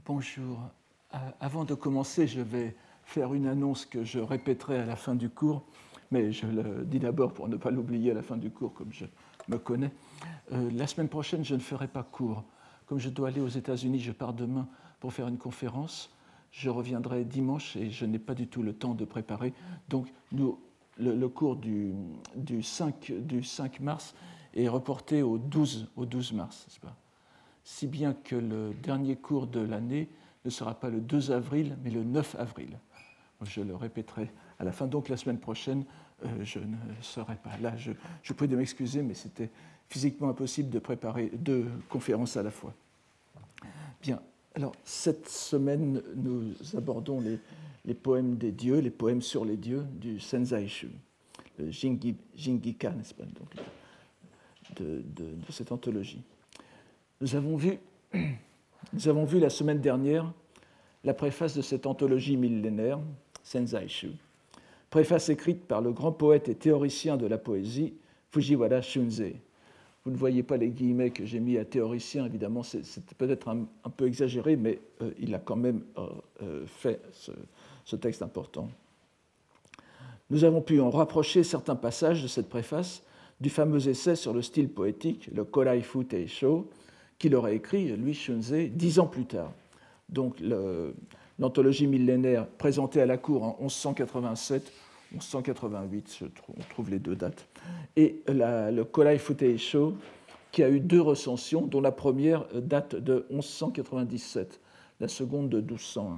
Bonjour. Avant de commencer, je vais faire une annonce que je répéterai à la fin du cours, mais je le dis d'abord pour ne pas l'oublier à la fin du cours, comme je me connais. La semaine prochaine, je ne ferai pas cours. Comme je dois aller aux États-Unis, je pars demain pour faire une conférence. Je reviendrai dimanche et je n'ai pas du tout le temps de préparer. Donc, le cours du 5 mars est reporté au 12 mars, n'est-ce pas ? Si bien que le dernier cours de l'année ne sera pas le 2 avril, mais le 9 avril. Je le répéterai à la fin. Donc, la semaine prochaine, je ne serai pas là. Je prie de m'excuser, mais c'était physiquement impossible de préparer 2 conférences à la fois. Bien. Alors, cette semaine, nous abordons les poèmes des dieux, les poèmes sur les dieux du Senzaishu, le Jingika, n'est-ce pas, donc, de cette anthologie. Nous avons vu la semaine dernière la préface de cette anthologie millénaire, Senzaishu, préface écrite par le grand poète et théoricien de la poésie, Fujiwara Shunzei. Vous ne voyez pas les guillemets que j'ai mis à théoricien, évidemment, c'est peut-être un peu exagéré, mais il a quand même fait ce texte important. Nous avons pu en rapprocher certains passages de cette préface du fameux essai sur le style poétique, le Koraifu Teisho, qu'il aurait écrit, lui, Shunzei, 10 ans plus tard. Donc, l'anthologie millénaire présentée à la cour en 1187, 1188, on trouve les 2 dates, et le Koraifu Teisho, qui a eu 2 recensions, dont la première date de 1197, la seconde de 1201.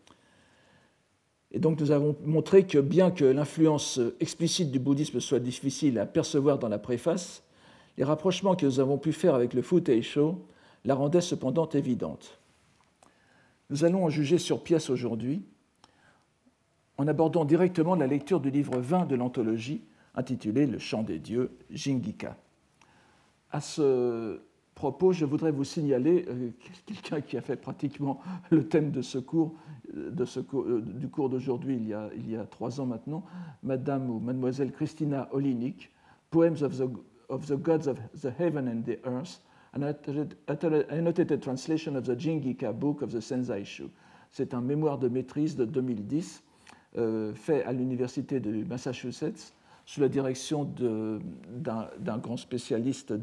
Et donc, nous avons montré que bien que l'influence explicite du bouddhisme soit difficile à percevoir dans la préface, les rapprochements que nous avons pu faire avec le Futeisho la rendaient cependant évidente. Nous allons en juger sur pièce aujourd'hui en abordant directement la lecture du livre 20 de l'anthologie intitulé « Le chant des dieux, Jingika ». À ce propos, je voudrais vous signaler quelqu'un qui a fait pratiquement le thème de ce cours, du cours d'aujourd'hui il y a 3 ans maintenant, Madame ou Mademoiselle Christina Olinik, Poems of the Gods of the Heaven and the Earth, an annotated translation of the Jingika Book of the Senzaishu. C'est un mémoire de maîtrise de 2010 fait à l'université de Massachusetts sous la direction d'un grand spécialiste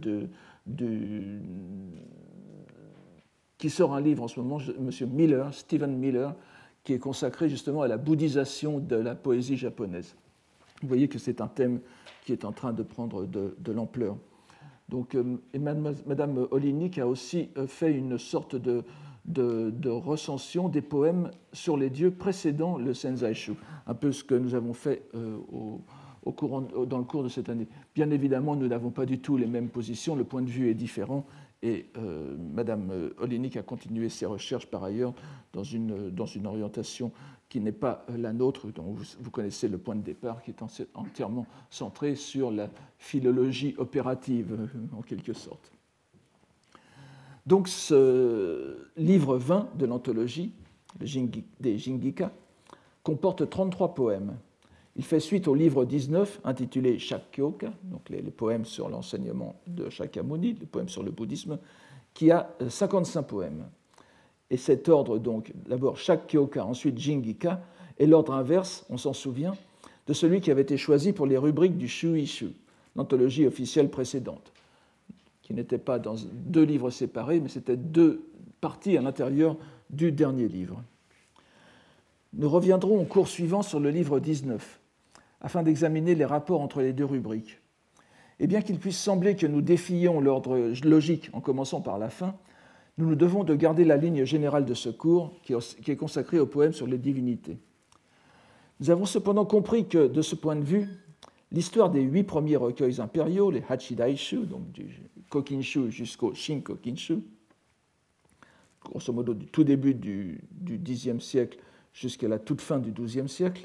qui sort un livre en ce moment, M. Stephen Miller, qui est consacré justement à la bouddhisation de la poésie japonaise. Vous voyez que c'est un thème qui est en train de prendre de l'ampleur. Donc, et Madame Olinik a aussi fait une sorte de recension des poèmes sur les dieux précédant le Senzaishu, un peu ce que nous avons fait dans le cours de cette année. Bien évidemment, nous n'avons pas du tout les mêmes positions, le point de vue est différent, et Madame Olinik a continué ses recherches par ailleurs dans une orientation qui n'est pas la nôtre, dont vous connaissez le point de départ, qui est entièrement centré sur la philologie opérative, en quelque sorte. Donc, ce livre 20 de l'anthologie des Jingika comporte 33 poèmes. Il fait suite au livre 19 intitulé Shakkyoka, donc les poèmes sur l'enseignement de Shakyamuni, les poèmes sur le bouddhisme, qui a 55 poèmes. Et cet ordre, donc, d'abord Shakkyoka, ensuite Jingika, est l'ordre inverse, on s'en souvient, de celui qui avait été choisi pour les rubriques du Shuishu, l'anthologie officielle précédente, qui n'était pas dans 2 livres séparés, mais c'était 2 parties à l'intérieur du dernier livre. Nous reviendrons au cours suivant sur le livre 19, afin d'examiner les rapports entre les 2 rubriques. Et bien qu'il puisse sembler que nous défions l'ordre logique en commençant par la fin, nous nous devons de garder la ligne générale de ce cours qui est consacré aux poèmes sur les divinités. Nous avons cependant compris que, de ce point de vue, l'histoire des 8 premiers recueils impériaux, les Hachidaishu, donc du Kokinshu jusqu'au Shinkokinshu, grosso modo du tout début du Xe siècle jusqu'à la toute fin du XIIe siècle,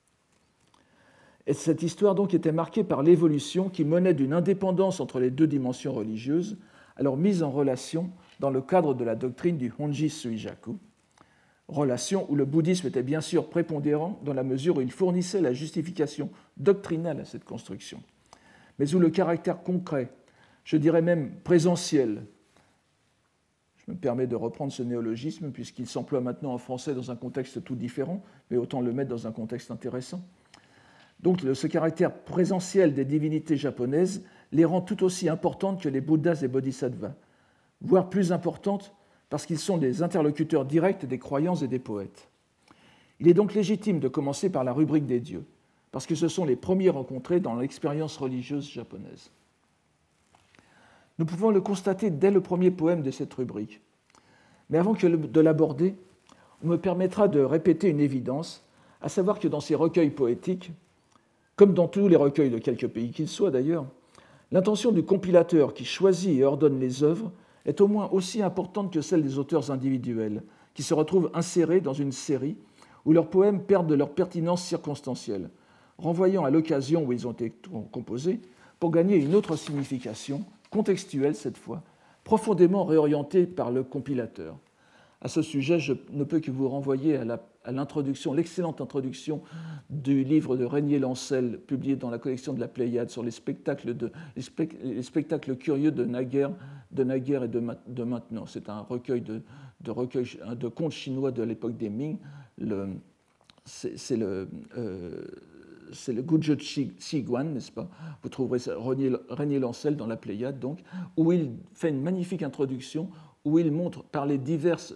et cette histoire donc était marquée par l'évolution qui menait d'une indépendance entre les 2 dimensions religieuses à leur mise en relation dans le cadre de la doctrine du Honji Suijaku, relation où le bouddhisme était bien sûr prépondérant dans la mesure où il fournissait la justification doctrinale à cette construction, mais où le caractère concret, je dirais même présentiel, Je me permets de reprendre ce néologisme puisqu'il s'emploie maintenant en français dans un contexte tout différent, mais autant le mettre dans un contexte intéressant. Donc ce caractère présentiel des divinités japonaises les rend tout aussi importantes que les Bouddhas et Bodhisattvas, voire plus importantes parce qu'ils sont des interlocuteurs directs des croyants et des poètes. Il est donc légitime de commencer par la rubrique des dieux, parce que ce sont les premiers rencontrés dans l'expérience religieuse japonaise. Nous pouvons le constater dès le premier poème de cette rubrique. Mais avant de l'aborder, on me permettra de répéter une évidence, à savoir que dans ces recueils poétiques, comme dans tous les recueils de quelque pays qu'ils soient d'ailleurs, l'intention du compilateur qui choisit et ordonne les œuvres est au moins aussi importante que celle des auteurs individuels, qui se retrouvent insérés dans une série où leurs poèmes perdent de leur pertinence circonstancielle, renvoyant à l'occasion où ils ont été composés pour gagner une autre signification, contextuelle cette fois, profondément réorientée par le compilateur. À ce sujet, je ne peux que vous renvoyer à l'introduction, l'excellente introduction du livre de Régnier Lancel, publié dans la collection de la Pléiade, sur les spectacles curieux de naguère et de maintenant. C'est un recueil de contes chinois de l'époque des Ming. C'est le Guzhou Qiguan, n'est-ce pas? Vous trouverez ça, Régnier Lancel dans la Pléiade, donc, où il fait une magnifique introduction, où il montre par les diverses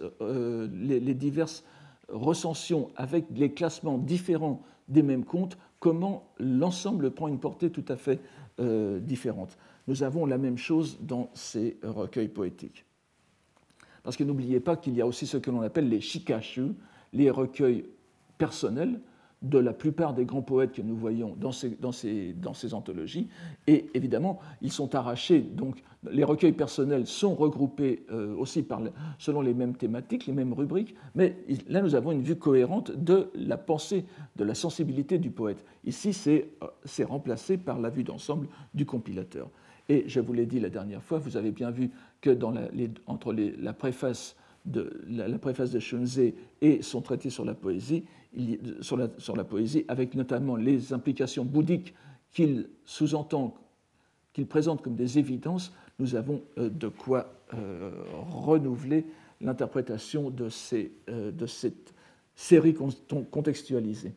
recensions avec les classements différents des mêmes contes comment l'ensemble prend une portée tout à fait différente. Nous avons la même chose dans ces recueils poétiques. Parce que n'oubliez pas qu'il y a aussi ce que l'on appelle les shikashu, les recueils personnels de la plupart des grands poètes que nous voyons dans ces anthologies. Et évidemment, ils sont arrachés. Donc, les recueils personnels sont regroupés aussi selon les mêmes thématiques, les mêmes rubriques. Mais là, nous avons une vue cohérente de la pensée, de la sensibilité du poète. Ici, c'est remplacé par la vue d'ensemble du compilateur. Et je vous l'ai dit la dernière fois, vous avez bien vu que entre la préface de Shunzé et son traité sur la poésie, sur la poésie, avec notamment les implications bouddhiques qu'il sous-entend, qu'il présente comme des évidences, nous avons de quoi renouveler l'interprétation de cette série contextualisée.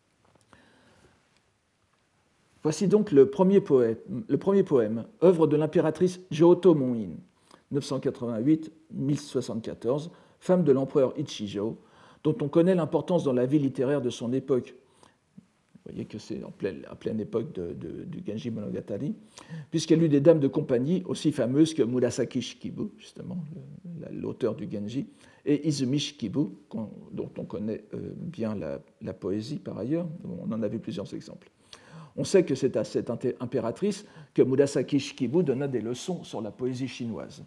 Voici donc le premier poème, œuvre de l'impératrice Jōto Monin, 988-1074, femme de l'empereur Ichijo, dont on connaît l'importance dans la vie littéraire de son époque. Vous voyez que c'est en pleine époque du Genji Monogatari, puisqu'elle eut des dames de compagnie aussi fameuses que Murasaki Shikibu, justement, l'auteur du Genji, et Izumi Shikibu, dont on connaît bien la poésie par ailleurs. On en a vu plusieurs exemples. On sait que c'est à cette impératrice que Murasaki Shikibu donna des leçons sur la poésie chinoise.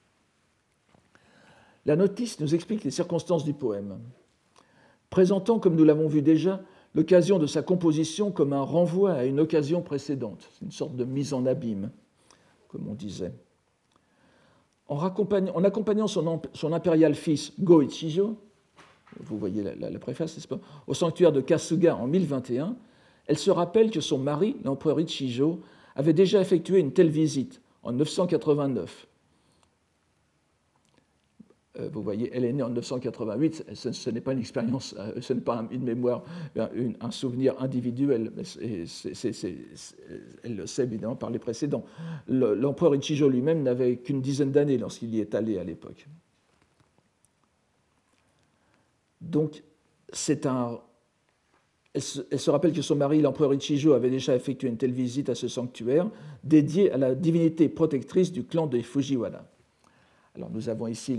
La notice nous explique les circonstances du poème, présentant, comme nous l'avons vu déjà, l'occasion de sa composition comme un renvoi à une occasion précédente. C'est une sorte de mise en abîme, comme on disait. En accompagnant son impérial fils Go-Ichijo, vous voyez la préface, n'est-ce pas, au sanctuaire de Kasuga en 1021, elle se rappelle que son mari, l'empereur Ichijo, avait déjà effectué une telle visite en 989. Vous voyez, elle est née en 988, ce n'est pas une expérience, ce n'est pas une mémoire, un souvenir individuel, mais elle le sait évidemment par les précédents. L'empereur Ichijo lui-même n'avait qu'une dizaine d'années lorsqu'il y est allé à l'époque. Donc, elle se rappelle que son mari, l'empereur Ichijo, avait déjà effectué une telle visite à ce sanctuaire dédié à la divinité protectrice du clan des Fujiwara. Alors nous avons ici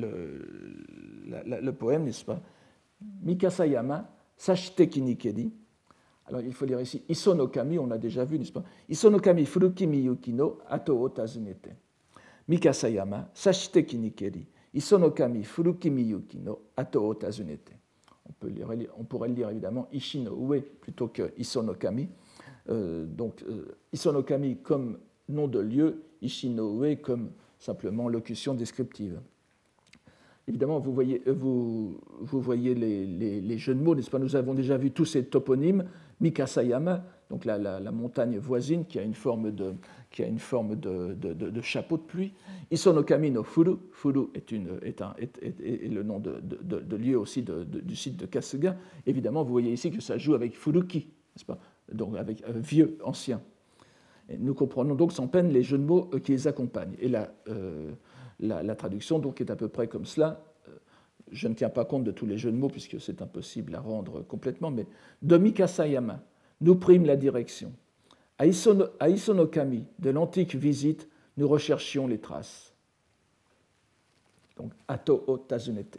le poème, n'est-ce pas? Mikasayama, Sashiteki Nikeri. Alors il faut lire ici Isonokami, on l'a déjà vu, n'est-ce pas? Isonokami Furuki Miyuki no Ato o Tazunete. Mikasayama, Sashiteki Nikeri. Isonokami Furuki Miyuki no Ato o Tazunete. On pourrait le lire évidemment Ishi no Ue plutôt que Isonokami. Isonokami comme nom de lieu, Ishi no Ue comme simplement locution descriptive. Évidemment, vous voyez les jeux de mots, n'est-ce pas? Nous avons déjà vu tous ces toponymes. Mikasayama, donc la montagne voisine qui a une forme de chapeau de pluie. Isonokami no Furu, Furu est le nom de lieu aussi du site de Kasuga. Évidemment, vous voyez ici que ça joue avec Furuki, n'est-ce pas? Donc avec vieux, ancien. Et nous comprenons donc sans peine les jeux de mots qui les accompagnent. Et la traduction donc est à peu près comme cela. Je ne tiens pas compte de tous les jeux de mots puisque c'est impossible à rendre complètement, mais Domikasayama nous prime la direction. À Isonokami, de l'antique visite, nous recherchions les traces. Donc, Ato o Tazunete.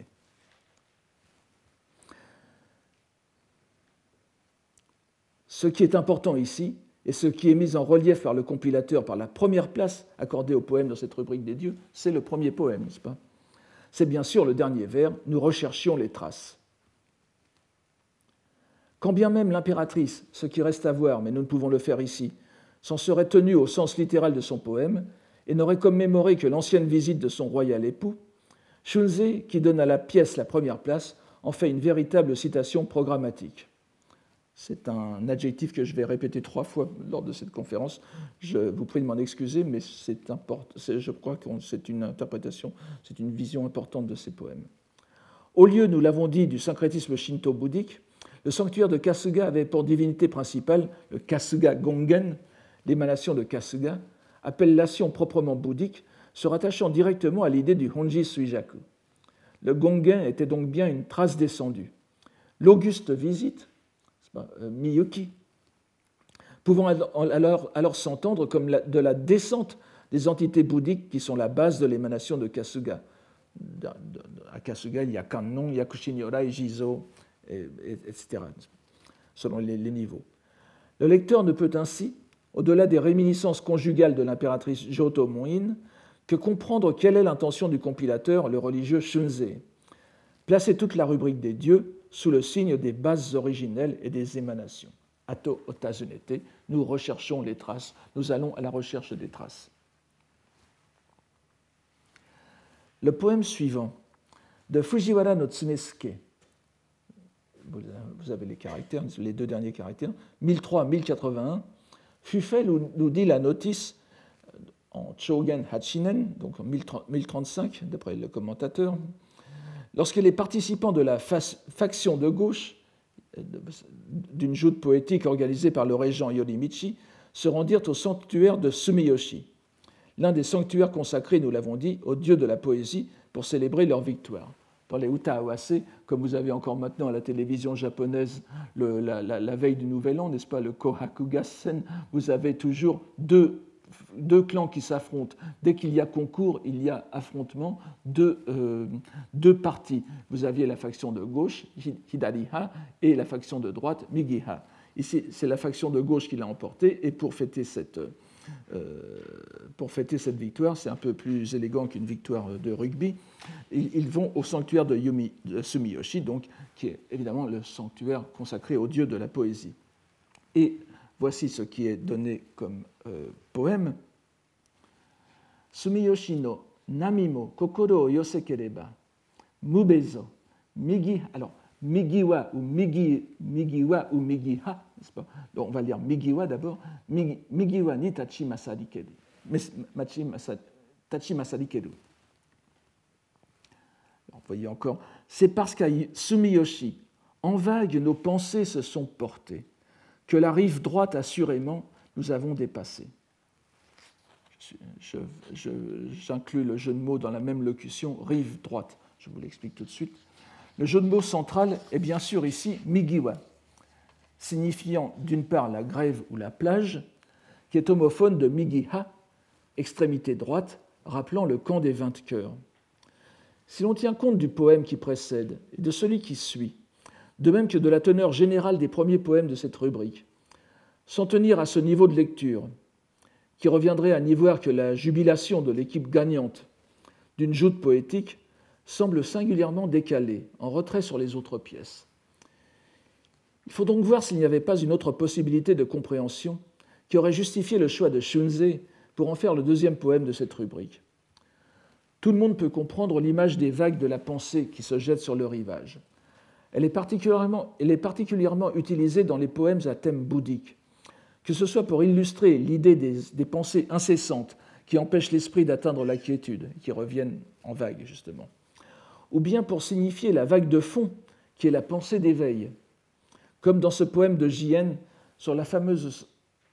Ce qui est important ici, et ce qui est mis en relief par le compilateur par la première place accordée au poème dans cette rubrique des dieux, c'est le premier poème, n'est-ce pas? C'est bien sûr le dernier vers, nous recherchions les traces. Quand bien même l'impératrice, ce qui reste à voir, mais nous ne pouvons le faire ici, s'en serait tenue au sens littéral de son poème et n'aurait commémoré que l'ancienne visite de son royal époux, Shunzei, qui donne à la pièce la première place, en fait une véritable citation programmatique. C'est un adjectif que je vais répéter 3 fois lors de cette conférence. Je vous prie de m'en excuser, mais je crois que c'est une interprétation, c'est une vision importante de ces poèmes. Au lieu, nous l'avons dit, du syncrétisme shinto-bouddhique, le sanctuaire de Kasuga avait pour divinité principale le Kasuga Gongen, l'émanation de Kasuga, appellation proprement bouddhique, se rattachant directement à l'idée du Honji Suijaku. Le Gongen était donc bien une trace descendue. L'auguste visite, Miyuki, pouvant alors s'entendre comme de la descente des entités bouddhiques qui sont la base de l'émanation de Kasuga. À Kasuga, il y a Kannon, Yakushin-Yorai, Jizo, etc., selon les niveaux. Le lecteur ne peut ainsi, au-delà des réminiscences conjugales de l'impératrice Joto Moin, que comprendre quelle est l'intention du compilateur, le religieux Shunzei. Placer toute la rubrique des dieux sous le signe des bases originelles et des émanations. Ato Otazunete, nous recherchons les traces, nous allons à la recherche des traces. Le poème suivant, de Fujiwara no Tsunesuke, vous avez les caractères, les 2 derniers caractères, 1003-1081, fut fait, nous dit la notice, en Chogen Hachinen, donc en 1035, d'après le commentateur, lorsque les participants de la faction de gauche d'une joute poétique organisée par le régent Yorimichi se rendirent au sanctuaire de Sumiyoshi, l'un des sanctuaires consacrés, nous l'avons dit, aux dieux de la poésie pour célébrer leur victoire. Dans les Uta Awase, comme vous avez encore maintenant à la télévision japonaise la veille du Nouvel An, n'est-ce pas, le Kohakugassen, vous avez toujours deux clans qui s'affrontent. Dès qu'il y a concours, il y a affrontement, deux parties. Vous aviez la faction de gauche, Hidari-ha, et la faction de droite, Migi-ha. Ici, c'est la faction de gauche qui l'a emporté, et pour fêter cette victoire, c'est un peu plus élégant qu'une victoire de rugby, ils vont au sanctuaire de Sumiyoshi, donc, qui est évidemment le sanctuaire consacré aux dieux de la poésie. Et voici ce qui est donné comme poème. Sumiyoshi no namimo kokoro o yosekereba, mubezo, migi. Alors, migiwa ou migiwa ou migiha, n'est-ce pas? Donc, on va lire migiwa d'abord. Migiwa ni tachi masarikeru. Tachi masarikeru. Vous voyez encore, c'est parce qu'à Sumiyoshi, en vague, nos pensées se sont portées, que la rive droite, assurément, nous avons dépassé. J'inclus le jeu de mots dans la même locution, rive droite. Je vous l'explique tout de suite. Le jeu de mots central est bien sûr ici migiwa, signifiant d'une part la grève ou la plage, qui est homophone de migiha, extrémité droite, rappelant le camp des 20 cœurs. Si l'on tient compte du poème qui précède et de celui qui suit, de même que de la teneur générale des premiers poèmes de cette rubrique, sans tenir à ce niveau de lecture, qui reviendrait à n'y voir que la jubilation de l'équipe gagnante d'une joute poétique, semble singulièrement décalée, en retrait sur les autres pièces. Il faut donc voir s'il n'y avait pas une autre possibilité de compréhension qui aurait justifié le choix de Shunzei pour en faire le deuxième poème de cette rubrique. Tout le monde peut comprendre l'image des vagues de la pensée qui se jettent sur le rivage. Elle est particulièrement utilisée dans les poèmes à thème bouddhique, que ce soit pour illustrer l'idée des pensées incessantes qui empêchent l'esprit d'atteindre la quiétude, qui reviennent en vague justement, ou bien pour signifier la vague de fond qui est la pensée d'éveil, comme dans ce poème de J.N. sur la fameuse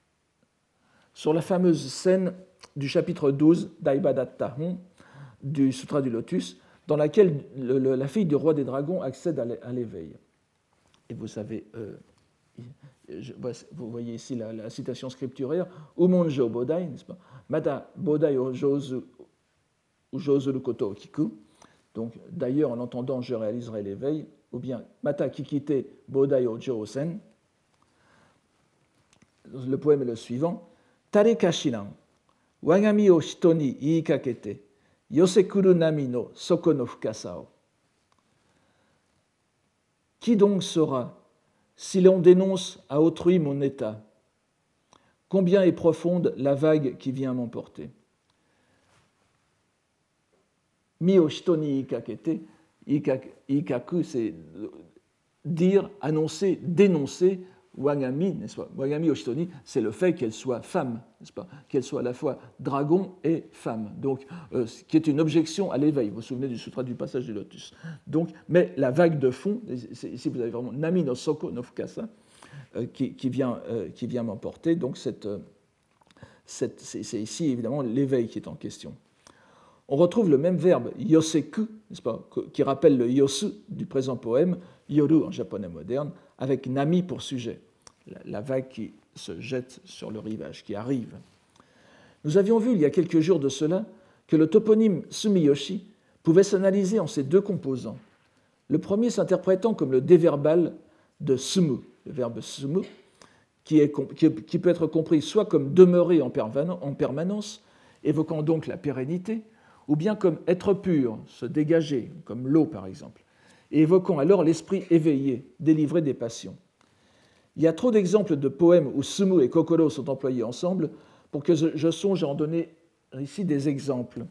scène du chapitre 12 d'Aibadatta-hon, du Sutra du Lotus, dans laquelle la fille du roi des dragons accède à l'éveil. Et vous savez, vous voyez ici la citation scripturaire, Umonjo Bodai, n'est-ce pas? Mata Bodai o Jozu Koto o Kiku. Donc, d'ailleurs, en l'entendant, je réaliserai l'éveil. Ou bien, Mata Kikite Bodai o Josen. Le poème est le suivant. Tare kashiran, wagami o hito ni iikakete, yosekuru nami no soko no fukasa o. Qui donc saura si l'on dénonce à autrui mon état? Combien est profonde la vague qui vient m'emporter? Mi o hito ni iikakete, ikaku, c'est dire, annoncer, dénoncer. Wagami, n'est-ce pas? Wagami o hito ni, c'est le fait qu'elle soit femme, n'est-ce pas? Qu'elle soit à la fois dragon et femme, donc qui est une objection à l'éveil. Vous vous souvenez du sutra du passage du lotus. Donc, mais la vague de fond, ici vous avez vraiment Nami no Soko no Fukasa, qui vient m'emporter. Donc c'est ici évidemment l'éveil qui est en question. On retrouve le même verbe yoseku, n'est-ce pas, qui rappelle le yosu du présent poème, yoru en japonais moderne, avec nami pour sujet, la vague qui se jette sur le rivage, qui arrive. Nous avions vu il y a quelques jours de cela que le toponyme Sumiyoshi pouvait s'analyser en ses deux composants. Le premier s'interprétant comme le déverbal de sumu, le verbe sumu, qui peut être compris soit comme demeurer en permanence, évoquant donc la pérennité, ou bien comme être pur, se dégager, comme l'eau par exemple, et évoquant alors l'esprit éveillé, délivré des passions. Il y a trop d'exemples de poèmes où sumu et kokoro sont employés ensemble pour que je songe à en donner ici des exemples.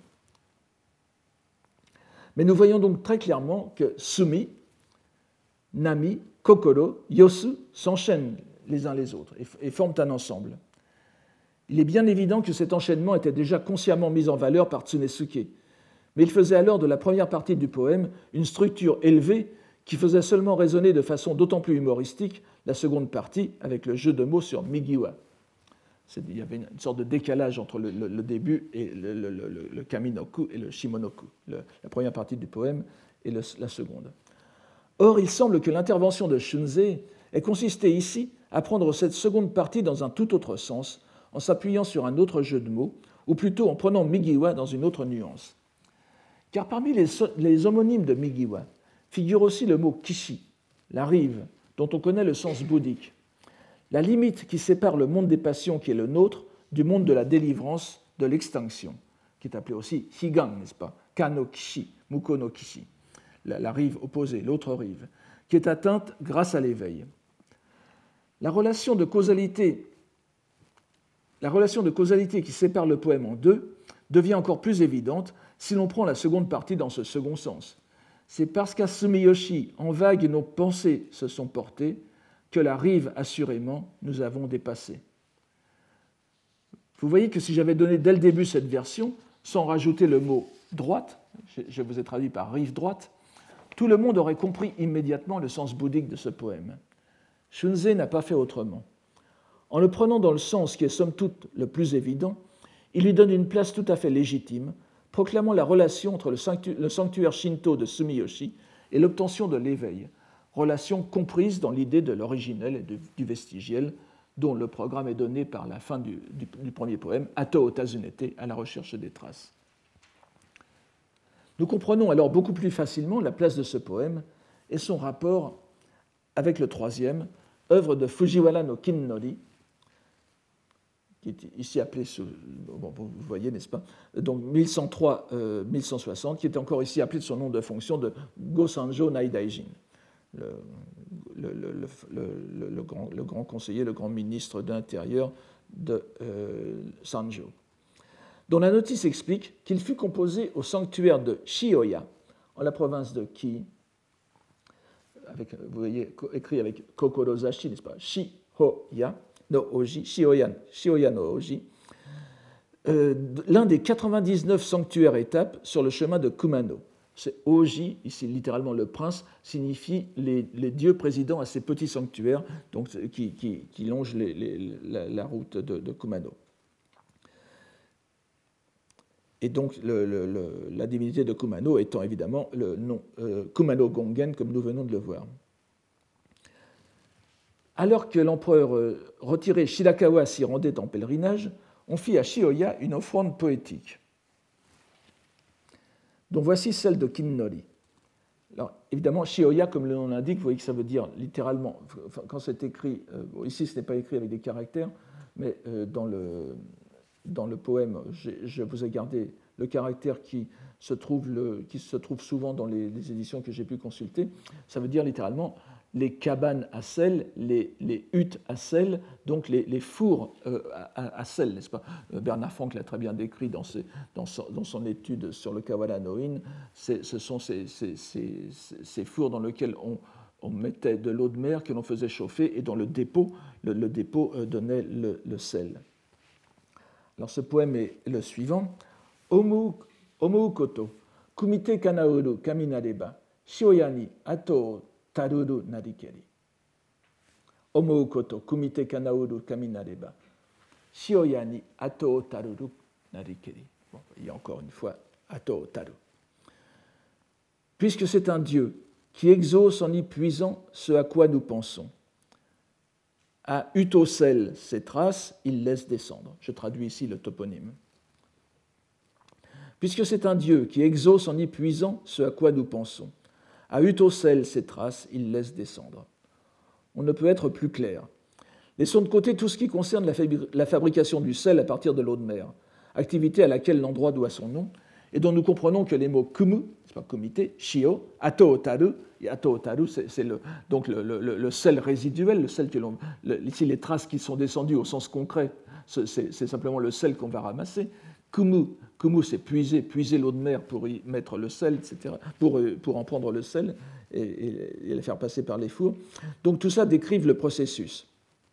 Mais nous voyons donc très clairement que sumi, nami, kokoro, yosu s'enchaînent les uns les autres et forment un ensemble. Il est bien évident que cet enchaînement était déjà consciemment mis en valeur par Tsunesuke, mais il faisait alors de la première partie du poème une structure élevée qui faisait seulement résonner de façon d'autant plus humoristique la seconde partie avec le jeu de mots sur Migiwa. Il y avait une sorte de décalage entre le début et le Kaminoku et le Shimonoku, la première partie du poème et la seconde. Or, il semble que l'intervention de Shunzei ait consisté ici à prendre cette seconde partie dans un tout autre sens, en s'appuyant sur un autre jeu de mots, ou plutôt en prenant Migiwa dans une autre nuance. Car parmi les homonymes de Migiwa figure aussi le mot Kishi, la rive, dont on connaît le sens bouddhique, la limite qui sépare le monde des passions qui est le nôtre du monde de la délivrance, de l'extinction, qui est appelé aussi Higan, n'est-ce pas? Kano Kishi, Muko no Kishi, la rive opposée, l'autre rive, qui est atteinte grâce à l'éveil. La relation de causalité qui sépare le poème en deux devient encore plus évidente si l'on prend la seconde partie dans ce second sens. C'est parce qu'à Sumiyoshi, en vague, nos pensées se sont portées que la rive, assurément, nous avons dépassé. Vous voyez que si j'avais donné dès le début cette version, sans rajouter le mot droite, je vous ai traduit par rive droite, tout le monde aurait compris immédiatement le sens bouddhique de ce poème. Shunzei n'a pas fait autrement. En le prenant dans le sens qui est somme toute le plus évident, il lui donne une place tout à fait légitime, proclamant la relation entre le sanctuaire shinto de Sumiyoshi et l'obtention de l'éveil, relation comprise dans l'idée de l'originel et du vestigiel, dont le programme est donné par la fin du premier poème, Ato Otazunete, à la recherche des traces. Nous comprenons alors beaucoup plus facilement la place de ce poème et son rapport avec le troisième, œuvre de Fujiwara no Kinnori, qui est ici appelé, vous voyez, n'est-ce pas, donc 1103-1160, qui est encore ici appelé de son nom de fonction de Gosanjo Naidaijin, le grand conseiller, le grand ministre de l'Intérieur de Sanjo, dont la notice explique qu'il fut composé au sanctuaire de Shioya, en la province de Ki, vous voyez, écrit avec Kokorozashi, n'est-ce pas, Shihoya, no Oji, Shioya no Oji, l'un des 99 sanctuaires et temples sur le chemin de Kumano. C'est Oji, ici littéralement le prince, signifie les dieux présidents à ces petits sanctuaires donc, qui longent la route de Kumano. Et donc la divinité de Kumano étant évidemment le nom Kumano Gongen, comme nous venons de le voir. Alors que l'empereur retiré Shirakawa s'y rendait en pèlerinage, on fit à Shioya une offrande poétique, dont voici celle de Kinnori. Alors, évidemment, Shioya, comme le nom l'indique, vous voyez que ça veut dire littéralement, quand c'est écrit, ici ce n'est pas écrit avec des caractères, mais dans le poème, je vous ai gardé le caractère qui se trouve souvent dans les éditions que j'ai pu consulter. Ça veut dire littéralement les cabanes à sel, les huttes à sel, donc les fours à sel, n'est-ce pas? Bernard Franck l'a très bien décrit dans son étude sur le Kawana no In. Ce sont ces fours dans lesquels on mettait de l'eau de mer que l'on faisait chauffer et dont le dépôt donnait le sel. Alors ce poème est le suivant. Omu koto, kumite kanauru kaminareba, shioya ni ato taruru narikeri. Omu koto, kumite kanauru kaminareba, shioya ni ato taruru narikeri. Bon, il y a encore une fois ato taru. Puisque c'est un Dieu qui exauce en y puisant ce à quoi nous pensons. À Utosel, ses traces, il laisse descendre. Je traduis ici le toponyme. Puisque c'est un Dieu qui exauce en y puisant ce à quoi nous pensons. À Utosel, ses traces, il laisse descendre. On ne peut être plus clair. Laissons de côté tout ce qui concerne la fabrication du sel à partir de l'eau de mer, activité à laquelle l'endroit doit son nom, et dont nous comprenons que les mots kumu, c'est pas comité, shio, ato otaru, et ato otaru, c'est le sel résiduel, le sel que ici les traces qui sont descendues au sens concret, c'est simplement le sel qu'on va ramasser. Kumu, c'est puiser l'eau de mer pour y mettre le sel, etc., pour en prendre le sel et le faire passer par les fours. Donc tout ça décrive le processus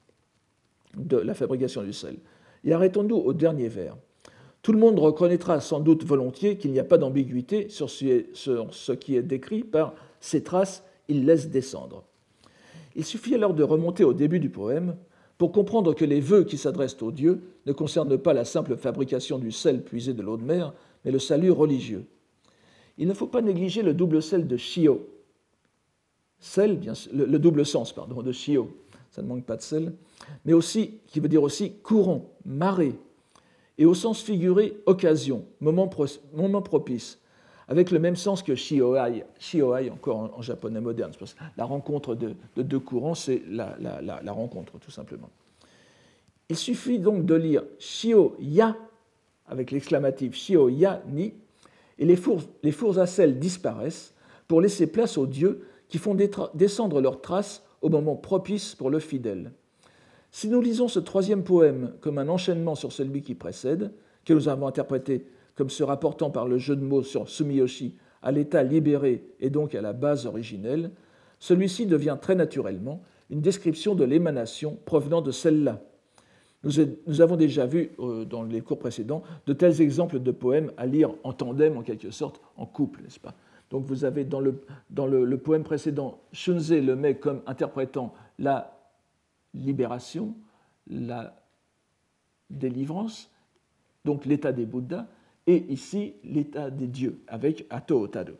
de la fabrication du sel. Et arrêtons-nous au dernier vers. Tout le monde reconnaîtra sans doute volontiers qu'il n'y a pas d'ambiguïté sur ce qui est décrit par ces traces, il laisse descendre. Il suffit alors de remonter au début du poème pour comprendre que les vœux qui s'adressent aux dieux ne concernent pas la simple fabrication du sel puisé de l'eau de mer, mais le salut religieux. Il ne faut pas négliger le double sel de shio. Sel, bien sûr, le double sens, pardon, de shio, ça ne manque pas de sel, mais aussi, qui veut dire aussi courant, marée, et au sens figuré, occasion, moment propice, avec le même sens que shioai, encore en japonais moderne. La rencontre de deux courants, c'est la rencontre, tout simplement. Il suffit donc de lire shio-ya, avec l'exclamatif shio-ya ni, et les fours à sel disparaissent pour laisser place aux dieux qui font descendre leurs traces au moment propice pour le fidèle. Si nous lisons ce troisième poème comme un enchaînement sur celui qui précède, que nous avons interprété comme se rapportant par le jeu de mots sur Sumiyoshi à l'état libéré et donc à la base originelle, celui-ci devient très naturellement une description de l'émanation provenant de celle-là. Nous avons déjà vu dans les cours précédents de tels exemples de poèmes à lire en tandem, en quelque sorte, en couple, n'est-ce pas? Donc vous avez dans le poème précédent, Shunze le met comme interprétant la libération, la délivrance, donc l'état des Bouddhas, et ici l'état des dieux, avec Ato Otaru.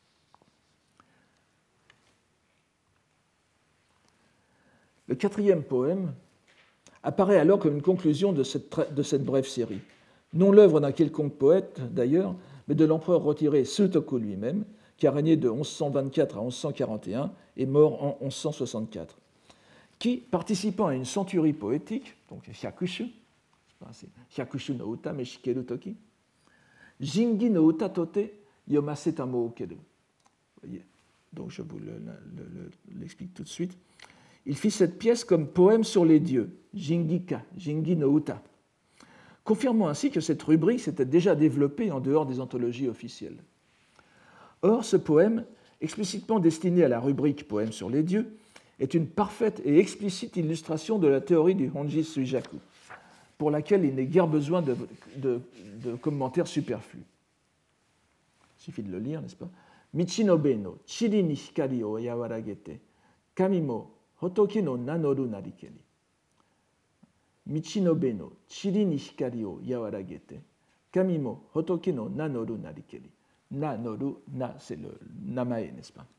Le quatrième poème apparaît alors comme une conclusion de cette brève série. Non l'œuvre d'un quelconque poète, d'ailleurs, mais de l'empereur retiré Sutoku lui-même, qui a régné de 1124 à 1141 et mort en 1164. Qui, participant à une centurie poétique, donc Hyakushu, c'est Hyakushu no uta me shikeru toki, Jingi no uta tote yomaseta mo okeru. Donc je vous l'explique tout de suite. Il fit cette pièce comme poème sur les dieux, Jingika, Jingi no uta, confirmant ainsi que cette rubrique s'était déjà développée en dehors des anthologies officielles. Or, ce poème, explicitement destiné à la rubrique poème sur les dieux, est une parfaite et explicite illustration de la théorie du Honji Suijaku, pour laquelle il n'est guère besoin de commentaires superflus. Il suffit de le lire, n'est-ce pas? Michinobe no chiri ni hikari o yawaragete, kami mo hotoki no nanoru narikeri. Michinobe no chiri ni hikari o yawaragete, kami mo hotoki no nanoru narikeri. Nanoru, na, c'est le namae, n'est-ce pas?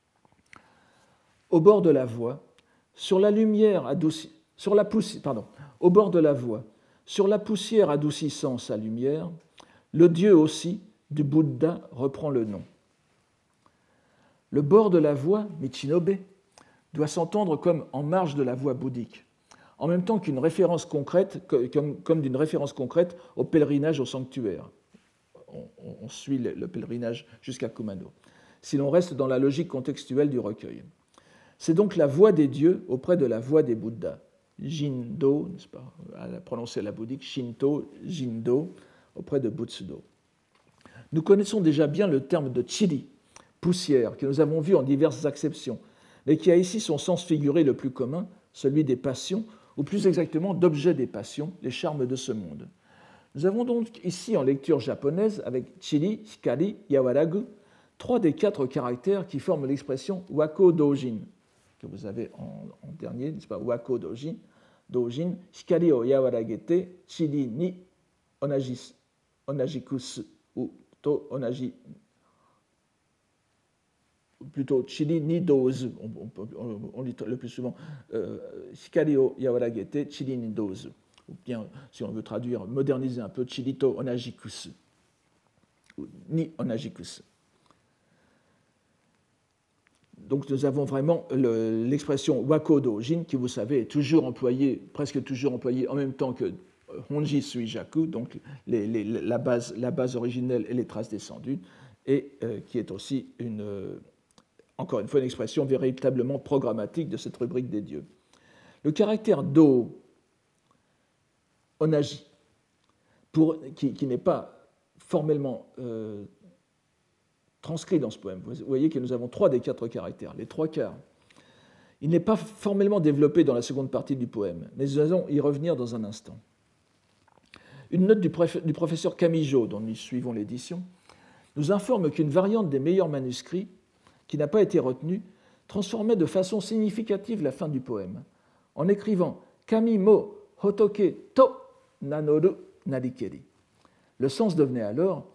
Au bord de la voie, sur la lumière adoucie, au bord de la voie, sur la poussière adoucissant sa lumière, le Dieu aussi du Bouddha reprend le nom. Le bord de la voie, Michinobe, doit s'entendre comme en marge de la voie bouddhique, en même temps qu'une référence concrète, comme d'une référence concrète au pèlerinage au sanctuaire. On suit le pèlerinage jusqu'à Kumano, si l'on reste dans la logique contextuelle du recueil. C'est donc la voie des dieux auprès de la voie des Bouddhas. Jindo, n'est-ce pas, à prononcer la bouddhique, Shinto, Jindo, auprès de Butsudo. Nous connaissons déjà bien le terme de chiri, poussière, que nous avons vu en diverses acceptions, mais qui a ici son sens figuré le plus commun, celui des passions, ou plus exactement d'objets des passions, les charmes de ce monde. Nous avons donc ici en lecture japonaise, avec chiri, hikari, yawaragu, 3 des 4 caractères qui forment l'expression wako dojin, que vous avez en dernier, n'est-ce pas, wako dojin, hikari o yawaragete, chiri ni onajikusu, ou to onaji, plutôt chiri ni dozu, on lit le plus souvent hikari o yawaragete, chiri ni dozu, ou bien, si on veut traduire, moderniser un peu, chiri to onajikusu, ni onajikusu. Donc nous avons vraiment l'expression wako dojin qui, vous savez, est toujours employée, presque toujours employée en même temps que Honji Suijaku, donc la base originelle et les traces descendues, et qui est aussi, encore une fois, une expression véritablement programmatique de cette rubrique des dieux. Le caractère do, onaji, qui n'est pas formellement transcrit dans ce poème. Vous voyez que nous avons 3 des 4 caractères, les 3 quarts. Il n'est pas formellement développé dans la seconde partie du poème, mais nous allons y revenir dans un instant. Une note du professeur Kamijo, dont nous suivons l'édition, nous informe qu'une variante des meilleurs manuscrits, qui n'a pas été retenue, transformait de façon significative la fin du poème, en écrivant « Kami mo hotoke to nanoru narikeri ». Le sens devenait alors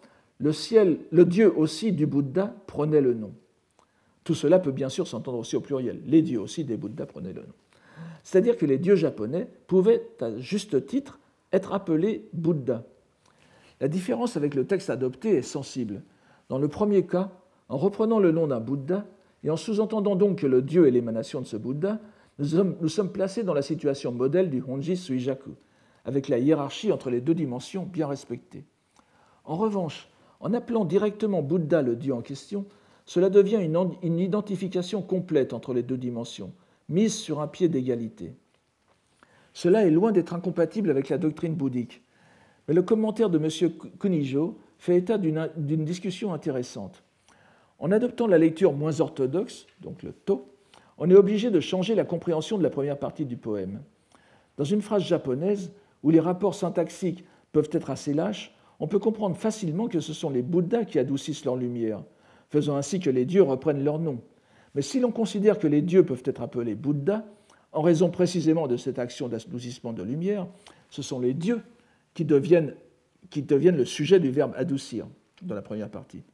le Dieu aussi du Bouddha prenait le nom. Tout cela peut bien sûr s'entendre aussi au pluriel. Les dieux aussi des Bouddhas prenaient le nom. C'est-à-dire que les dieux japonais pouvaient, à juste titre, être appelés Bouddha. La différence avec le texte adopté est sensible. Dans le premier cas, en reprenant le nom d'un Bouddha et en sous-entendant donc que le Dieu est l'émanation de ce Bouddha, nous sommes placés dans la situation modèle du Honji Suijaku, avec la hiérarchie entre les 2 dimensions bien respectée. En revanche, en appelant directement Bouddha le Dieu en question, cela devient une identification complète entre les 2 dimensions, mise sur un pied d'égalité. Cela est loin d'être incompatible avec la doctrine bouddhique, mais le commentaire de M. Kunijo fait état d'une discussion intéressante. En adoptant la lecture moins orthodoxe, donc le To, on est obligé de changer la compréhension de la première partie du poème. Dans une phrase japonaise, où les rapports syntaxiques peuvent être assez lâches, on peut comprendre facilement que ce sont les Bouddhas qui adoucissent leur lumière, faisant ainsi que les dieux reprennent leur nom. Mais si l'on considère que les dieux peuvent être appelés Bouddhas, en raison précisément de cette action d'adoucissement de lumière, ce sont les dieux qui deviennent le sujet du verbe adoucir dans la première partie.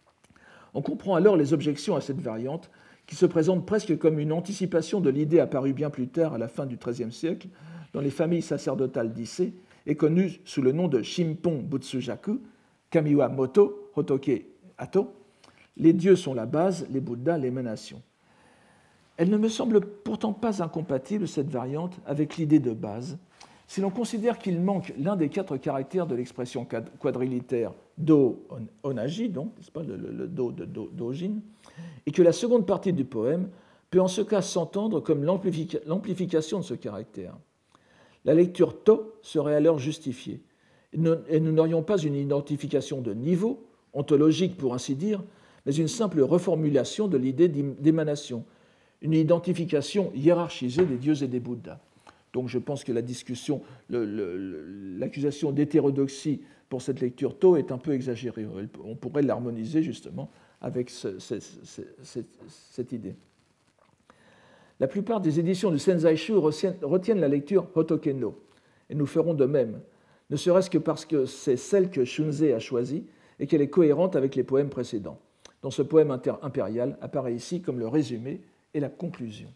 On comprend alors les objections à cette variante, qui se présente presque comme une anticipation de l'idée apparue bien plus tard, à la fin du XIIIe siècle, dans les familles sacerdotales d'Issé, et connue sous le nom de Shimpon Butsujaku, Kamiwa Moto, Hotoke Ato. Les dieux sont la base, les Bouddhas l'émanation. Elle ne me semble pourtant pas incompatible, cette variante, avec l'idée de base, si l'on considère qu'il manque l'un des 4 caractères de l'expression quadrilitaire do onaji, donc, n'est-ce pas, le do de dojin, et que la seconde partie du poème peut en ce cas s'entendre comme l'amplification de ce caractère. La lecture to serait alors justifiée, et nous n'aurions pas une identification de niveau, ontologique pour ainsi dire, mais une simple reformulation de l'idée d'émanation, une identification hiérarchisée des dieux et des Bouddhas. Donc je pense que la discussion, l'accusation d'hétérodoxie pour cette lecture tôt est un peu exagérée. On pourrait l'harmoniser justement avec cette idée. La plupart des éditions du Senzaishu retiennent la lecture Hotoke-no, et nous ferons de même, ne serait-ce que parce que c'est celle que Shunzei a choisie et qu'elle est cohérente avec les poèmes précédents, dont ce poème impérial apparaît ici comme le résumé et la conclusion.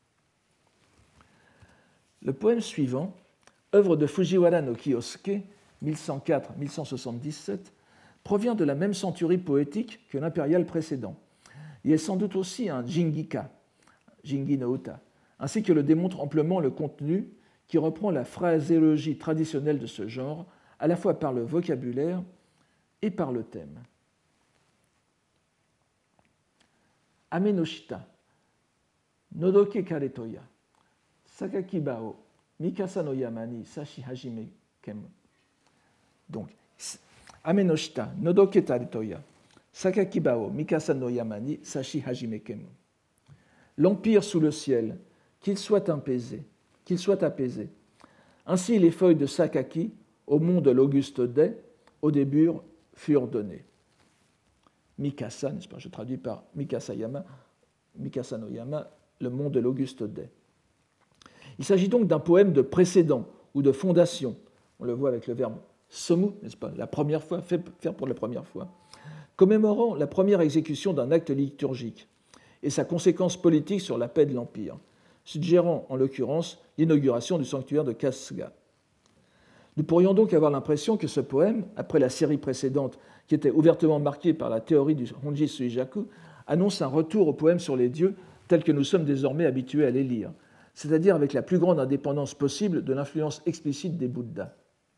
Le poème suivant, œuvre de Fujiwara no Kiyosuke, 1104-1177, provient de la même centurie poétique que l'impérial précédent. Il est sans doute aussi un jingika, Jingi no Uta, ainsi que le démontre amplement le contenu qui reprend la phraséologie traditionnelle de ce genre, à la fois par le vocabulaire et par le thème. Ame no shita, nodoke karetoya, sakaki bao, mikasa no yama ni sashi hajime kemu. Donc, Ame no shita, nodoke karetoya, sakaki bao, mikasa no yama ni sashi hajime kemu. L'empire sous le ciel, qu'il soit apaisé. Ainsi les feuilles de Sakaki, au mont de l'Auguste Dai, au début, furent données. Mikasa, n'est-ce pas, je traduis par Mikasa no Yama, le mont de l'Auguste Dai. Il s'agit donc d'un poème de précédent ou de fondation. On le voit avec le verbe somu, n'est-ce pas, la première fois, faire pour la première fois, commémorant la première exécution d'un acte liturgique et sa conséquence politique sur la paix de l'Empire, suggérant en l'occurrence l'inauguration du sanctuaire de Kasuga. Nous pourrions donc avoir l'impression que ce poème, après la série précédente qui était ouvertement marquée par la théorie du Honji Suijaku, annonce un retour au poème sur les dieux tels que nous sommes désormais habitués à les lire, c'est-à-dire avec la plus grande indépendance possible de l'influence explicite des Bouddhas.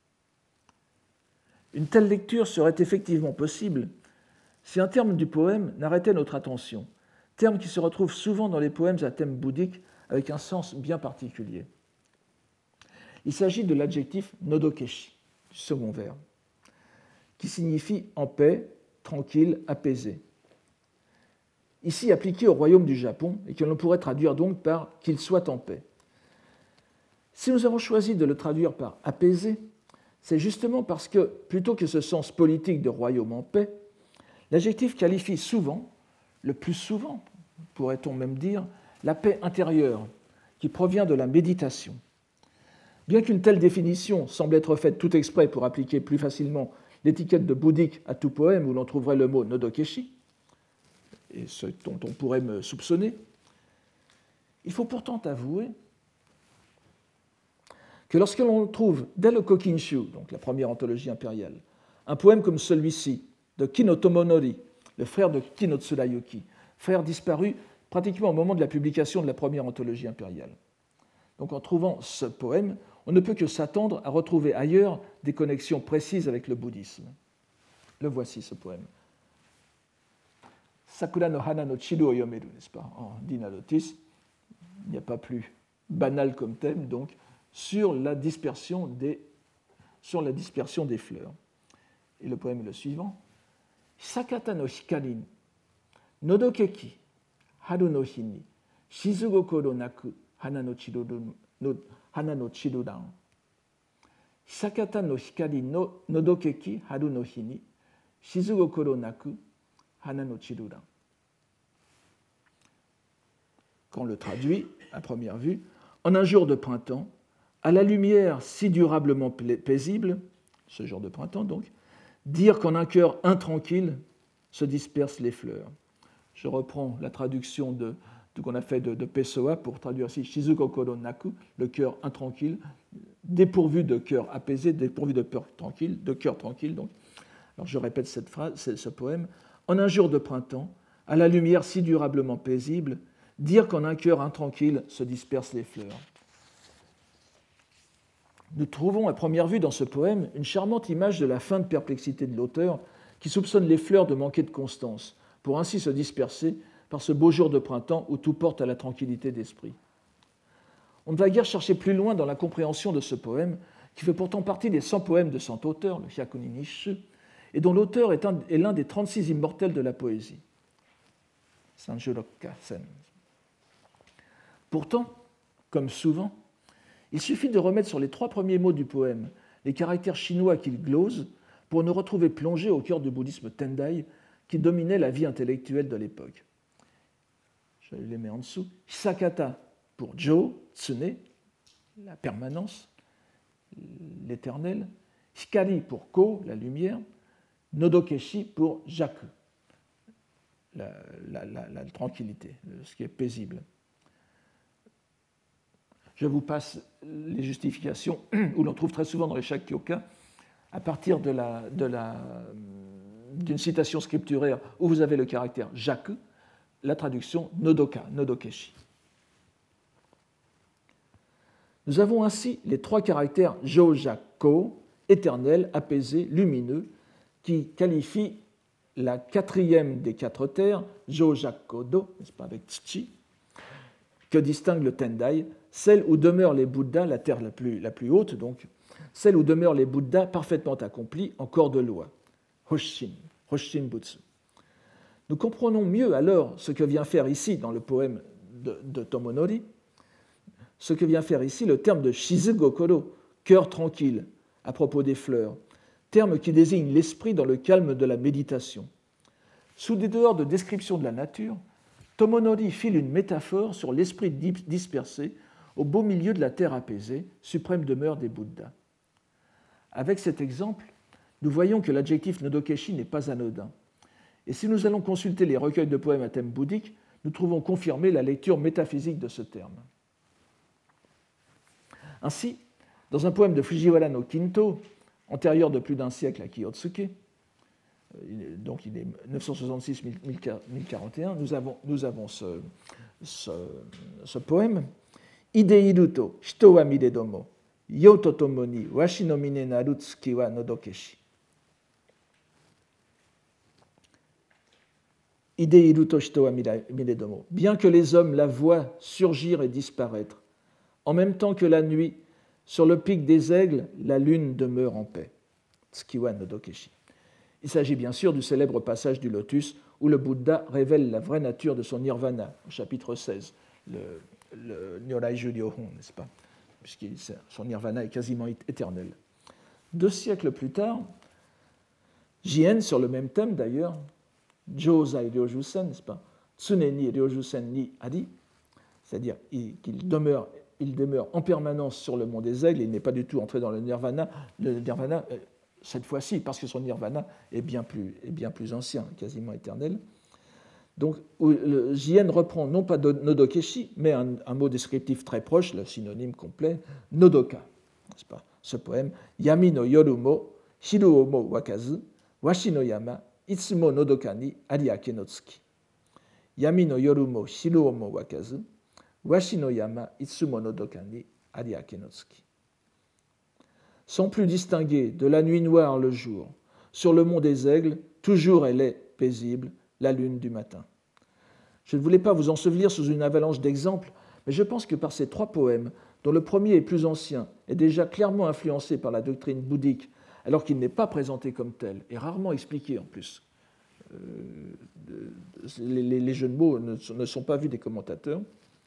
Une telle lecture serait effectivement possible si un terme du poème n'arrêtait notre attention, terme qui se retrouve souvent dans les poèmes à thème bouddhique avec un sens bien particulier. Il s'agit de l'adjectif nodokeshi, du second vers, qui signifie en paix, tranquille, apaisé. Ici appliqué au royaume du Japon et que l'on pourrait traduire donc par qu'il soit en paix. Si nous avons choisi de le traduire par apaisé, c'est justement parce que, plutôt que ce sens politique de royaume en paix, l'adjectif qualifie souvent, le plus souvent, pourrait-on même dire, la paix intérieure qui provient de la méditation. Bien qu'une telle définition semble être faite tout exprès pour appliquer plus facilement l'étiquette de bouddhique à tout poème où l'on trouverait le mot nodokeshi, et ce dont on pourrait me soupçonner, il faut pourtant avouer que lorsque l'on trouve dès le Kokinshu, donc la première anthologie impériale, un poème comme celui-ci de Kino Tomonori, le frère de Kino Tsurayuki, frère disparu pratiquement au moment de la publication de la première anthologie impériale. Donc en trouvant ce poème, on ne peut que s'attendre à retrouver ailleurs des connexions précises avec le bouddhisme. Le voici, ce poème. Sakura no hana no chiru o yomeru, n'est-ce pas, en Dinalotis. Il n'y a pas plus banal comme thème, donc, sur la dispersion des fleurs. Et le poème est le suivant. Sakata no hikari, nodokeki, haru no hi ni, shizugokoro naku, hana no chiruran. Sakata no hikari no nodokeki, haru no hi ni, shizugokoro naku, hana no chiruran. Quand on le traduit, à première vue, en un jour de printemps, à la lumière si durablement paisible, ce jour de printemps donc, dire qu'en un cœur intranquille se dispersent les fleurs. Je reprends la traduction qu'on a fait de Pessoa pour traduire ici Shizugokoro naku, le cœur intranquille, dépourvu de cœur apaisé, dépourvu de cœur tranquille. Donc. Alors je répète cette phrase, ce poème. En un jour de printemps, à la lumière si durablement paisible, dire qu'en un cœur intranquille se dispersent les fleurs. Nous trouvons à première vue dans ce poème une charmante image de la fin de perplexité de l'auteur qui soupçonne les fleurs de manquer de constance, pour ainsi se disperser par ce beau jour de printemps où tout porte à la tranquillité d'esprit. On ne va guère chercher plus loin dans la compréhension de ce poème, qui fait pourtant partie des 100 poèmes de 100 auteurs, le Hyakuni Nisshu, et dont l'auteur est l'un des 36 immortels de la poésie. Sanjuroka Sen. Pourtant, comme souvent, il suffit de remettre sur les 3 premiers mots du poème les caractères chinois qu'il glose pour nous retrouver plongés au cœur du bouddhisme Tendai qui dominait la vie intellectuelle de l'époque. Je les mets en dessous. Hisakata pour Jo, Tsune, la permanence, l'éternel. Hikari pour Ko, la lumière. Nodokeshi pour Jaku, la tranquillité, ce qui est paisible. Je vous passe les justifications où l'on trouve très souvent dans les Shakyoka à partir d'une citation scripturaire où vous avez le caractère Jaku, la traduction Nodoka, Nodokeshi. Nous avons ainsi les 3 caractères Jo-Jaku, éternel, apaisé, lumineux, qui qualifient la 4e des 4 terres, Jo-Jaku-do, n'est-ce pas, avec Tsuchi, que distingue le Tendai, celle où demeurent les Bouddhas, la terre la plus haute, donc, celle où demeurent les Bouddhas parfaitement accomplis, en corps de loi, Hoshin, Hoshin Butsu. Nous comprenons mieux alors ce que vient faire ici, dans le poème de Tomonori, ce que vient faire ici le terme de Shizugokoro, cœur tranquille, à propos des fleurs, terme qui désigne l'esprit dans le calme de la méditation. Sous des dehors de description de la nature, Tomonori file une métaphore sur l'esprit dispersé au beau milieu de la terre apaisée, suprême demeure des Bouddhas. Avec cet exemple, nous voyons que l'adjectif Nodokeshi n'est pas anodin. Et si nous allons consulter les recueils de poèmes à thème bouddhique, nous trouvons confirmée la lecture métaphysique de ce terme. Ainsi, dans un poème de Fujiwara no Kinto, antérieur de plus d'un siècle à Kiyotsuke, donc il est 966-1041, nous avons ce poème. Ideiru to hito wa miredomo, yo to tomoni washi no mine naru tsuki wa nodokeshi. Ideiru to hito wa miredomo. Bien que les hommes la voient surgir et disparaître, en même temps que la nuit, sur le pic des aigles, la lune demeure en paix. Tsukiwa Nodokeshi. Il s'agit bien sûr du célèbre passage du lotus où le Bouddha révèle la vraie nature de son nirvana, au chapitre 16, le Nyoraiju Ryohon, n'est-ce pas, puisque son nirvana est quasiment éternel. 2 siècles plus tard, Jien, sur le même thème d'ailleurs, Jōzai Ryojusen, n'est-ce pas, Tsune ni Ryojusen ni Adi, c'est-à-dire qu'il demeure en permanence sur le mont des aigles, il n'est pas du tout entré dans le nirvana. Le nirvana, cette fois-ci, parce que son nirvana est bien plus ancien, quasiment éternel. Donc, le Jien reprend non pas Nodokeshi, mais un mot descriptif très proche, le synonyme complet, Nodoka. N'est-ce pas ? Ce poème, Yami no yoru mo, hiru o mo wakazu, washi no yama, itsumo nodoka ni ariake no tsuki. Yami no yoru mo, hiru o mo wakazu, washi no yama, itsumo nodoka ni ariake no tsuki. Sans plus distinguer de la nuit noire le jour, sur le mont des aigles, toujours elle est paisible, la lune du matin. Je ne voulais pas vous ensevelir sous une avalanche d'exemples, mais je pense que par ces 3 poèmes, dont le premier est plus ancien, est déjà clairement influencé par la doctrine bouddhique, alors qu'il n'est pas présenté comme tel, et rarement expliqué en plus. Les jeux de mots ne sont pas vus des commentateurs.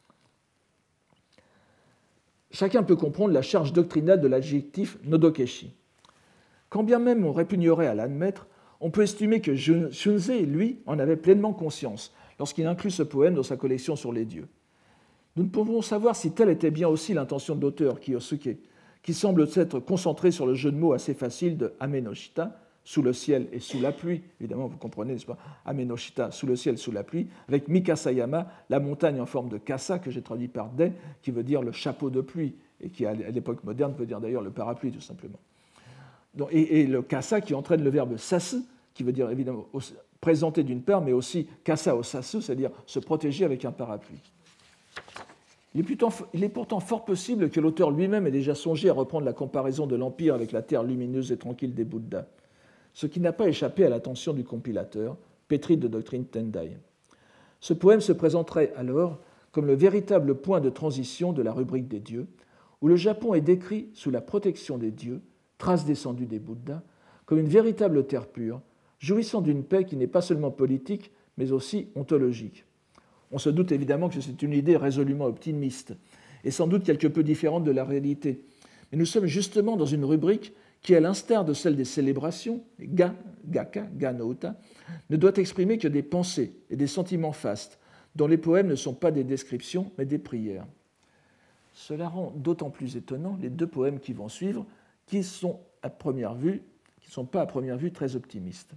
Chacun peut comprendre la charge doctrinale de l'adjectif Nodokeshi. Quand bien même on répugnerait à l'admettre, on peut estimer que Shunzei, lui, en avait pleinement conscience lorsqu'il inclut ce poème dans sa collection sur les dieux. Nous ne pouvons savoir si telle était bien aussi l'intention de l'auteur, Kiyosuke, qui semble s'être concentré sur le jeu de mots assez facile de Amenoshita, sous le ciel et sous la pluie. Évidemment, vous comprenez, n'est-ce pas ? Amenoshita, sous le ciel, sous la pluie, avec Mikasayama, la montagne en forme de kasa, que j'ai traduit par dai, qui veut dire le chapeau de pluie, et qui, à l'époque moderne, veut dire d'ailleurs le parapluie, tout simplement. Donc, et le kasa qui entraîne le verbe sasu, qui veut dire évidemment présenter d'une part, mais aussi kasa au sasu, c'est-à-dire se protéger avec un parapluie. Il est pourtant fort possible que l'auteur lui-même ait déjà songé à reprendre la comparaison de l'Empire avec la terre lumineuse et tranquille des Bouddhas, ce qui n'a pas échappé à l'attention du compilateur, pétri de doctrine Tendai. Ce poème se présenterait alors comme le véritable point de transition de la rubrique des dieux, où le Japon est décrit sous la protection des dieux, trace descendue des Bouddhas, comme une véritable terre pure, jouissant d'une paix qui n'est pas seulement politique, mais aussi ontologique. On se doute évidemment que c'est une idée résolument optimiste, et sans doute quelque peu différente de la réalité. Mais nous sommes justement dans une rubrique qui, à l'instar de celle des célébrations, gaka, no uta, ne doit exprimer que des pensées et des sentiments fastes, dont les poèmes ne sont pas des descriptions, mais des prières. Cela rend d'autant plus étonnant les deux poèmes qui vont suivre, qui ne sont pas à première vue très optimistes.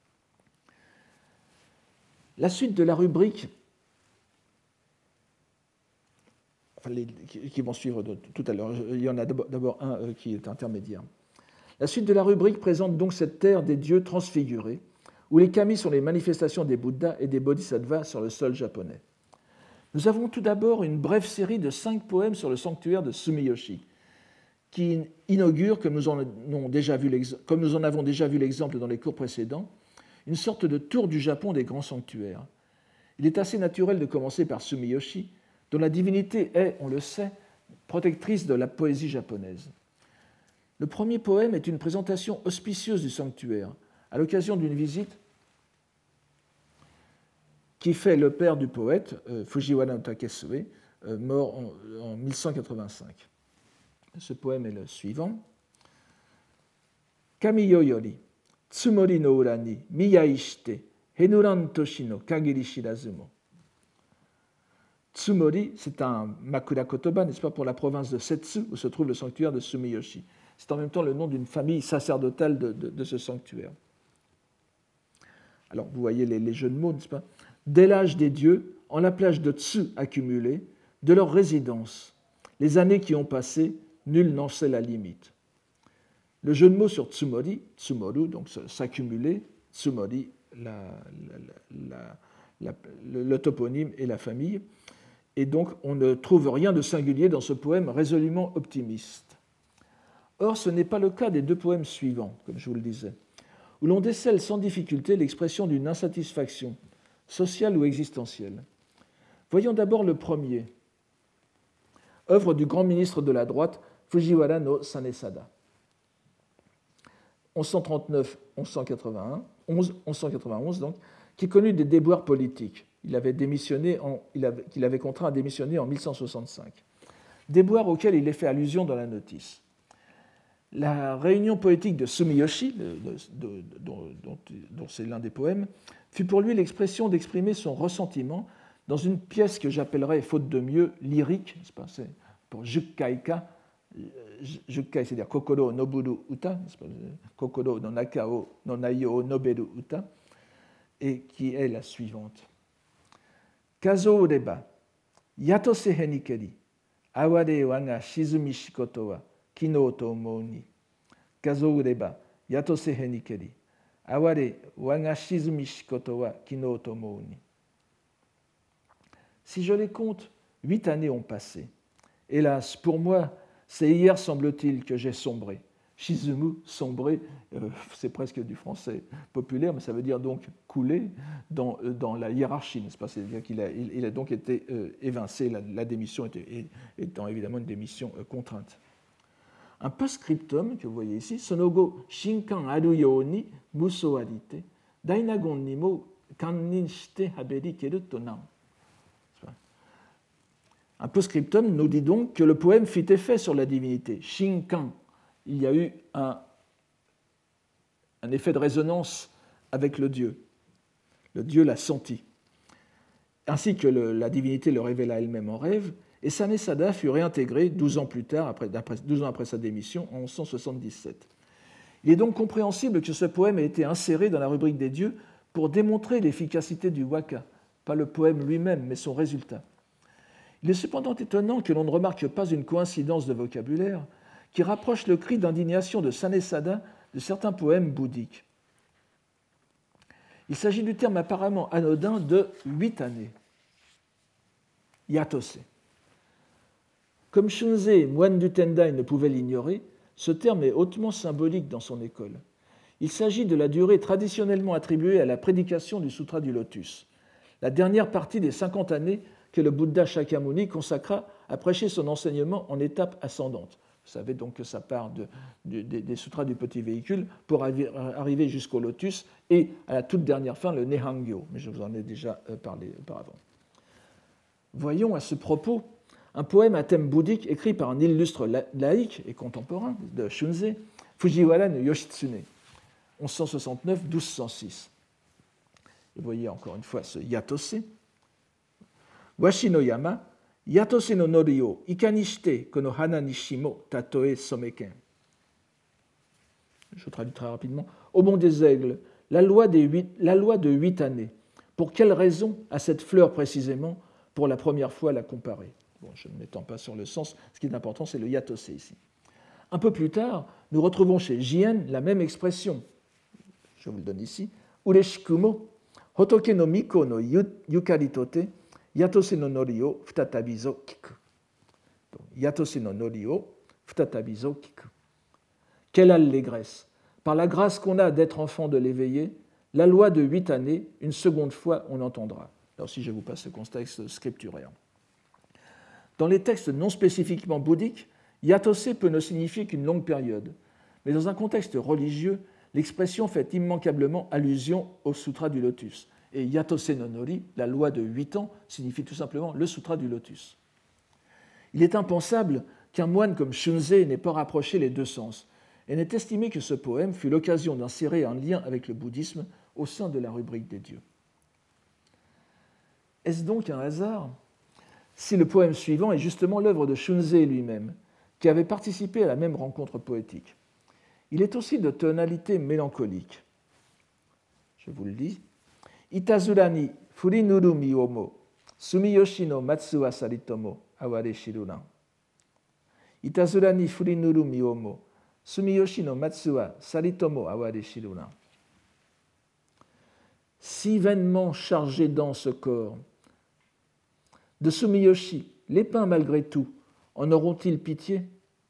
La suite de la rubrique, qui vont suivre tout à l'heure, il y en a d'abord un qui est intermédiaire. La suite de la rubrique présente donc cette terre des dieux transfigurés, où les kami sont les manifestations des Bouddhas et des Bodhisattvas sur le sol japonais. Nous avons tout d'abord une brève série de 5 poèmes sur le sanctuaire de Sumiyoshi, qui inaugure, comme nous en avons déjà vu l'exemple dans les cours précédents, une sorte de tour du Japon des grands sanctuaires. Il est assez naturel de commencer par Sumiyoshi, dont la divinité est, on le sait, protectrice de la poésie japonaise. Le premier poème est une présentation auspicieuse du sanctuaire, à l'occasion d'une visite qui fait le père du poète, Fujiwara no Takesue, mort en 1185. Ce poème est le suivant. Kamiyo yori, tsumori no ura ni miyai shite, henuran toshi no kagiri shirazumo. Tsumori, c'est un makura kotoba, n'est-ce pas, pour la province de Setsu, où se trouve le sanctuaire de Sumiyoshi. C'est en même temps le nom d'une famille sacerdotale de ce sanctuaire. Alors, vous voyez les jeux de mots, n'est-ce pas? Dès l'âge des dieux, en la plage de Tsu accumulée, de leur résidence, les années qui ont passé, nul n'en sait la limite. Le jeu de mots sur Tsumori, Tsumoru, donc s'accumuler, Tsumori, le toponyme et la famille, et donc on ne trouve rien de singulier dans ce poème résolument optimiste. Or, ce n'est pas le cas des deux poèmes suivants, comme je vous le disais, où l'on décèle sans difficulté l'expression d'une insatisfaction, sociale ou existentielle. Voyons d'abord le premier, œuvre du grand ministre de la droite, Fujiwara no Sanesada. 1139-1191, donc, qui connut des déboires politiques. Qu'il avait contraint à démissionner en 1165. Déboires auxquels il est fait allusion dans la notice. La réunion poétique de Sumiyoshi, dont c'est l'un des poèmes, fut pour lui l'expression d'exprimer son ressentiment dans une pièce que j'appellerais, faute de mieux, lyrique, c'est pour Jukkaika. Jukkai, c'est-à-dire Kokoro Noburu Uta, Kokoro no Nakao no Naio Noberu Uta, et qui est la suivante. Kazo ureba, yatose henikeri, aware waga shizumi shikoto wa kino to omou ni. Kazo ureba, yatose henikeri, aware waga shizumi shikoto wa kino to omou ni. Si je les compte, 8 années ont passé. Hélas, pour moi, c'est hier, semble-t-il, que j'ai sombré. Shizumu, sombrer, c'est presque du français populaire, mais ça veut dire donc couler dans la hiérarchie, n'est-ce pas? C'est-à-dire qu'il a donc été évincé, la démission étant évidemment une démission contrainte. Un post-scriptum que vous voyez ici, Sonogo Shinkan aru you ni muso arite, dainagon ni mo kannin shite haberi keru to nan. Un post-scriptum nous dit donc que le poème fit effet sur la divinité. Shinkan, il y a eu un effet de résonance avec le Dieu. Le Dieu l'a senti. Ainsi que la divinité le révéla elle-même en rêve, et Sanesada fut réintégré 12 ans plus tard, 12 ans après sa démission, en 1177. Il est donc compréhensible que ce poème ait été inséré dans la rubrique des dieux pour démontrer l'efficacité du waka, pas le poème lui-même, mais son résultat. Il est cependant étonnant que l'on ne remarque pas une coïncidence de vocabulaire qui rapproche le cri d'indignation de Sanesada de certains poèmes bouddhiques. Il s'agit du terme apparemment anodin de 8 années. Yatose. Comme Shunzei, moine du Tendai, ne pouvait l'ignorer, ce terme est hautement symbolique dans son école. Il s'agit de la durée traditionnellement attribuée à la prédication du Sutra du Lotus, la dernière partie des 50 années que le Bouddha Shakyamuni consacra à prêcher son enseignement en étape ascendante. Vous savez donc que ça part des sutras du petit véhicule pour arriver jusqu'au lotus et à la toute dernière fin, le Nihangyo. Mais je vous en ai déjà parlé auparavant. Voyons à ce propos un poème à thème bouddhique écrit par un illustre laïc et contemporain de Shunzei, Fujiwara no Yoshitsune, 1169-1206. Et vous voyez encore une fois ce yatose. Washi no yama, yatose no nori o ika ni shite kono hana ni shimo tatoe someken. Je traduis très rapidement. Ô mont des aigles, la loi de 8 années. Pour quelle raison à cette fleur précisément pour la première fois la comparer? Bon, je ne m'étends pas sur le sens, ce qui est important, c'est le yatose ici. Un peu plus tard, nous retrouvons chez Jien la même expression. Je vous le donne ici. Ureshikumo, hotoke no miko no yukari tote, yatose no nori o futatabizo kiku. Yatose no nori o futatabizo kiku. Quelle allégresse! Par la grâce qu'on a d'être enfant de l'éveillé, la loi de 8 années, une seconde fois, on entendra. Là aussi, je vous passe ce contexte scripturaire. Dans les textes non spécifiquement bouddhiques, yatose peut ne signifier qu'une longue période, mais dans un contexte religieux, l'expression fait immanquablement allusion au Sutra du Lotus. Et yatose no nori, la loi de 8 ans, signifie tout simplement le Sutra du Lotus. Il est impensable qu'un moine comme Shunzei n'ait pas rapproché les deux sens, et n'ait estimé que ce poème fut l'occasion d'insérer un lien avec le bouddhisme au sein de la rubrique des dieux. Est-ce donc un hasard si le poème suivant est justement l'œuvre de Shunzei lui-même, qui avait participé à la même rencontre poétique? Il est aussi de tonalité mélancolique. Je vous le dis. Itazura ni furinuru miyomo, sumiyoshi no matsu wa saritomo, aware shiruran. Itazura ni furinuru miyomo, sumiyoshi no matsu wa saritomo, aware shiruran. Si vainement chargé dans ce corps, de Sumiyoshi, les pins malgré tout, en auront-ils pitié?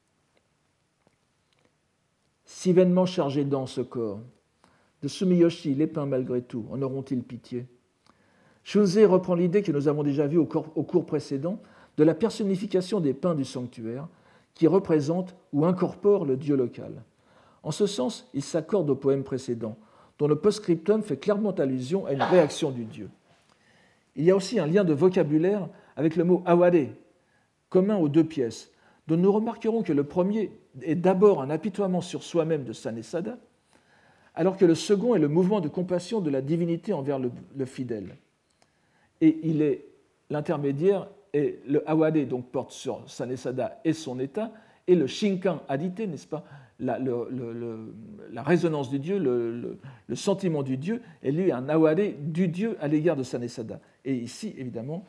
Si vainement chargés dans ce corps, de Sumiyoshi, les pins malgré tout, en auront-ils pitié? Shunzei reprend l'idée que nous avons déjà vue au cours précédent de la personnification des pins du sanctuaire qui représente ou incorpore le dieu local. En ce sens, il s'accorde au poème précédent, dont le post-scriptum fait clairement allusion à une réaction du dieu. Il y a aussi un lien de vocabulaire avec le mot aware, commun aux deux pièces, dont nous remarquerons que le premier est d'abord un apitoiement sur soi-même de Sanesada, alors que le second est le mouvement de compassion de la divinité envers le fidèle. Et il est l'intermédiaire, et le aware donc porte sur Sanesada et son état, et le shinkan adite, n'est-ce pas, la résonance du Dieu, le sentiment du Dieu, est lui un aware du Dieu à l'égard de Sanesada. Et ici, évidemment,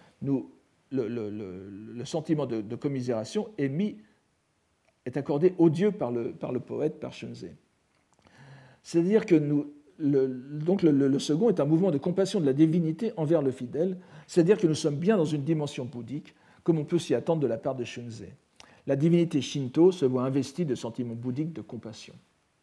le sentiment de commisération est accordé au Dieu par le poète, par Shunzei. C'est-à-dire que le second est un mouvement de compassion de la divinité envers le fidèle, c'est-à-dire que nous sommes bien dans une dimension bouddhique, comme on peut s'y attendre de la part de Shunzei. La divinité Shinto se voit investie de sentiments bouddhiques de compassion.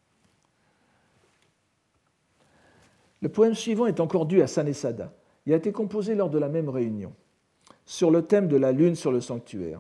Le poème suivant est encore dû à Sanesada. Il a été composé lors de la même réunion, sur le thème de la lune sur le sanctuaire.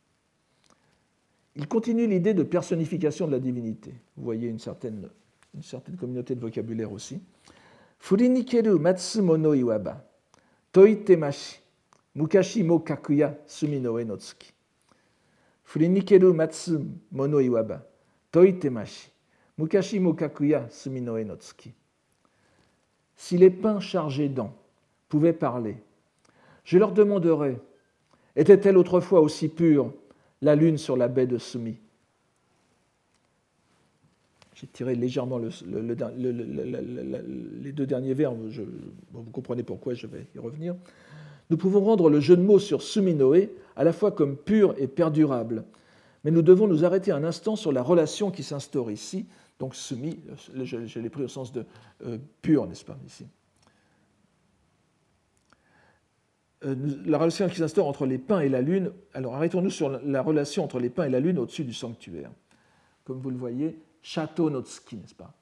Il continue l'idée de personnification de la divinité. Vous voyez une certaine communauté de vocabulaire aussi. Furinikeru matsu mono iwaba, toitemashi, mukashi mo kakuya sumi no e no tsuki. Furinikeru matsu mono iwaba, toitemashi, mukashi mo kakuya sumi no e no tsuki. Si les pins chargés d'an pouvaient parler, je leur demanderais, était-elle autrefois aussi pure la lune sur la baie de Sumi? J'ai tiré légèrement les deux derniers vers, vous comprenez pourquoi, je vais y revenir. Nous pouvons rendre le jeu de mots sur Suminoe à la fois comme pur et perdurable, mais nous devons nous arrêter un instant sur la relation qui s'instaure ici. Donc Sumi, je l'ai pris au sens de pur, n'est-ce pas, ici. La relation qui s'instaure entre les pins et la lune. Alors arrêtons-nous sur la relation entre les pins et la lune au-dessus du sanctuaire. Comme vous le voyez, Château no Tsuki, n'est-ce pas?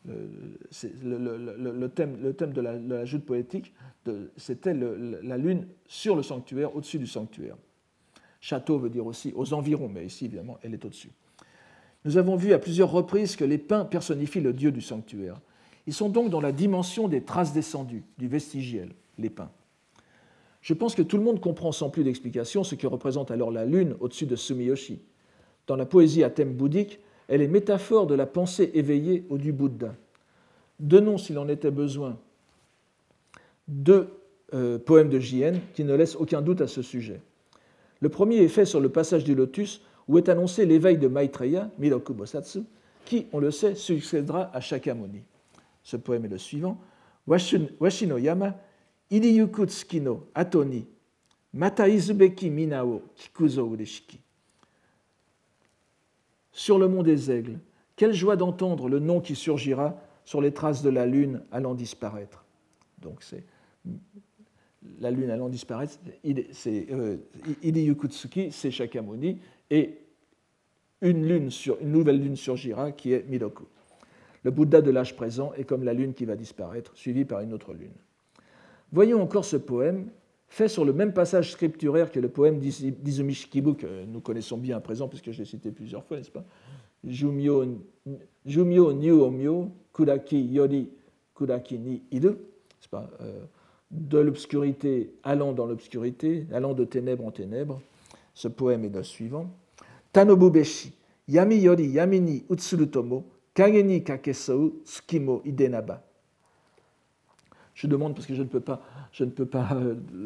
Le thème de la joute poétique, c'était la lune sur le sanctuaire, au-dessus du sanctuaire. Château veut dire aussi aux environs, mais ici, évidemment, elle est au-dessus. Nous avons vu à plusieurs reprises que les pins personnifient le dieu du sanctuaire. Ils sont donc dans la dimension des traces descendues, du vestigiel, les pins. Je pense que tout le monde comprend sans plus d'explication ce que représente alors la lune au-dessus de Sumiyoshi. Dans la poésie à thème bouddhique, elle est métaphore de la pensée éveillée ou du Bouddha. Donnons, s'il en était besoin, deux poèmes de J.N. qui ne laissent aucun doute à ce sujet. Le premier est fait sur le passage du lotus où est annoncé l'éveil de Maitreya, Miroku Bosatsu, qui, on le sait, succédera à Shakyamuni. Ce poème est le suivant. Washi no yama, iriyuku tsuki no ato ni, mata izubeki mina o kikuzo ureshiki. Sur le mont des Aigles, quelle joie d'entendre le nom qui surgira sur les traces de la lune allant disparaître. Donc c'est la lune allant disparaître, c'est Iriyukutsuki, c'est Shakyamuni, et une nouvelle lune surgira qui est Miroku. Le Bouddha de l'âge présent est comme la lune qui va disparaître, suivie par une autre lune. Voyons encore ce poème, fait sur le même passage scripturaire que le poème d'Izumi Shikibu, que nous connaissons bien à présent, puisque je l'ai cité plusieurs fois, n'est-ce pas? Jumyo Nyu Omyo, Kuraki Yori Kuraki ni Iru, n'est-ce pas? De l'obscurité allant dans l'obscurité, allant de ténèbres en ténèbres. Ce poème est le suivant. Tanobu beshi, yami yori yami ni utsuru tomo, kage ni kakesou, tsukimo idenaba. Je demande parce que je ne peux pas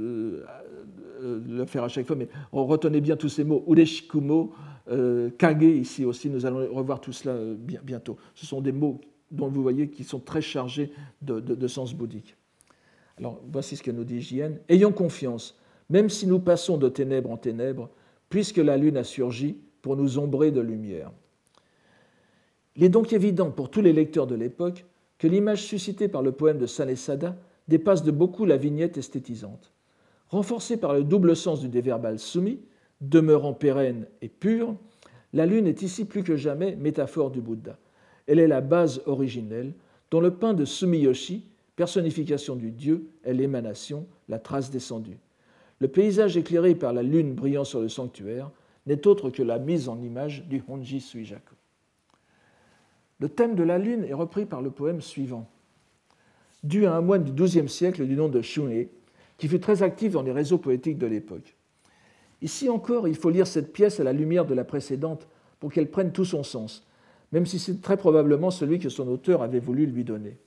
le faire à chaque fois, mais retenez bien tous ces mots. Ureshikumo, kage ici aussi, nous allons revoir tout cela bientôt. Ce sont des mots dont vous voyez qui sont très chargés de sens bouddhique. Alors voici ce que nous dit J.N. Ayons confiance, même si nous passons de ténèbres en ténèbres, puisque la lune a surgi pour nous ombrer de lumière. Il est donc évident pour tous les lecteurs de l'époque que l'image suscitée par le poème de Sanesada dépasse de beaucoup la vignette esthétisante. Renforcée par le double sens du déverbal sumi, demeurant pérenne et pure, la lune est ici plus que jamais métaphore du Bouddha. Elle est la base originelle dont le pain de Sumiyoshi, personnification du Dieu, est l'émanation, la trace descendue. Le paysage éclairé par la lune brillant sur le sanctuaire n'est autre que la mise en image du Honji Suijaku. Le thème de la lune est repris par le poème suivant, dû à un moine du XIIe siècle du nom de Shun'e, qui fut très actif dans les réseaux poétiques de l'époque. Ici encore, il faut lire cette pièce à la lumière de la précédente pour qu'elle prenne tout son sens, même si c'est très probablement celui que son auteur avait voulu lui donner.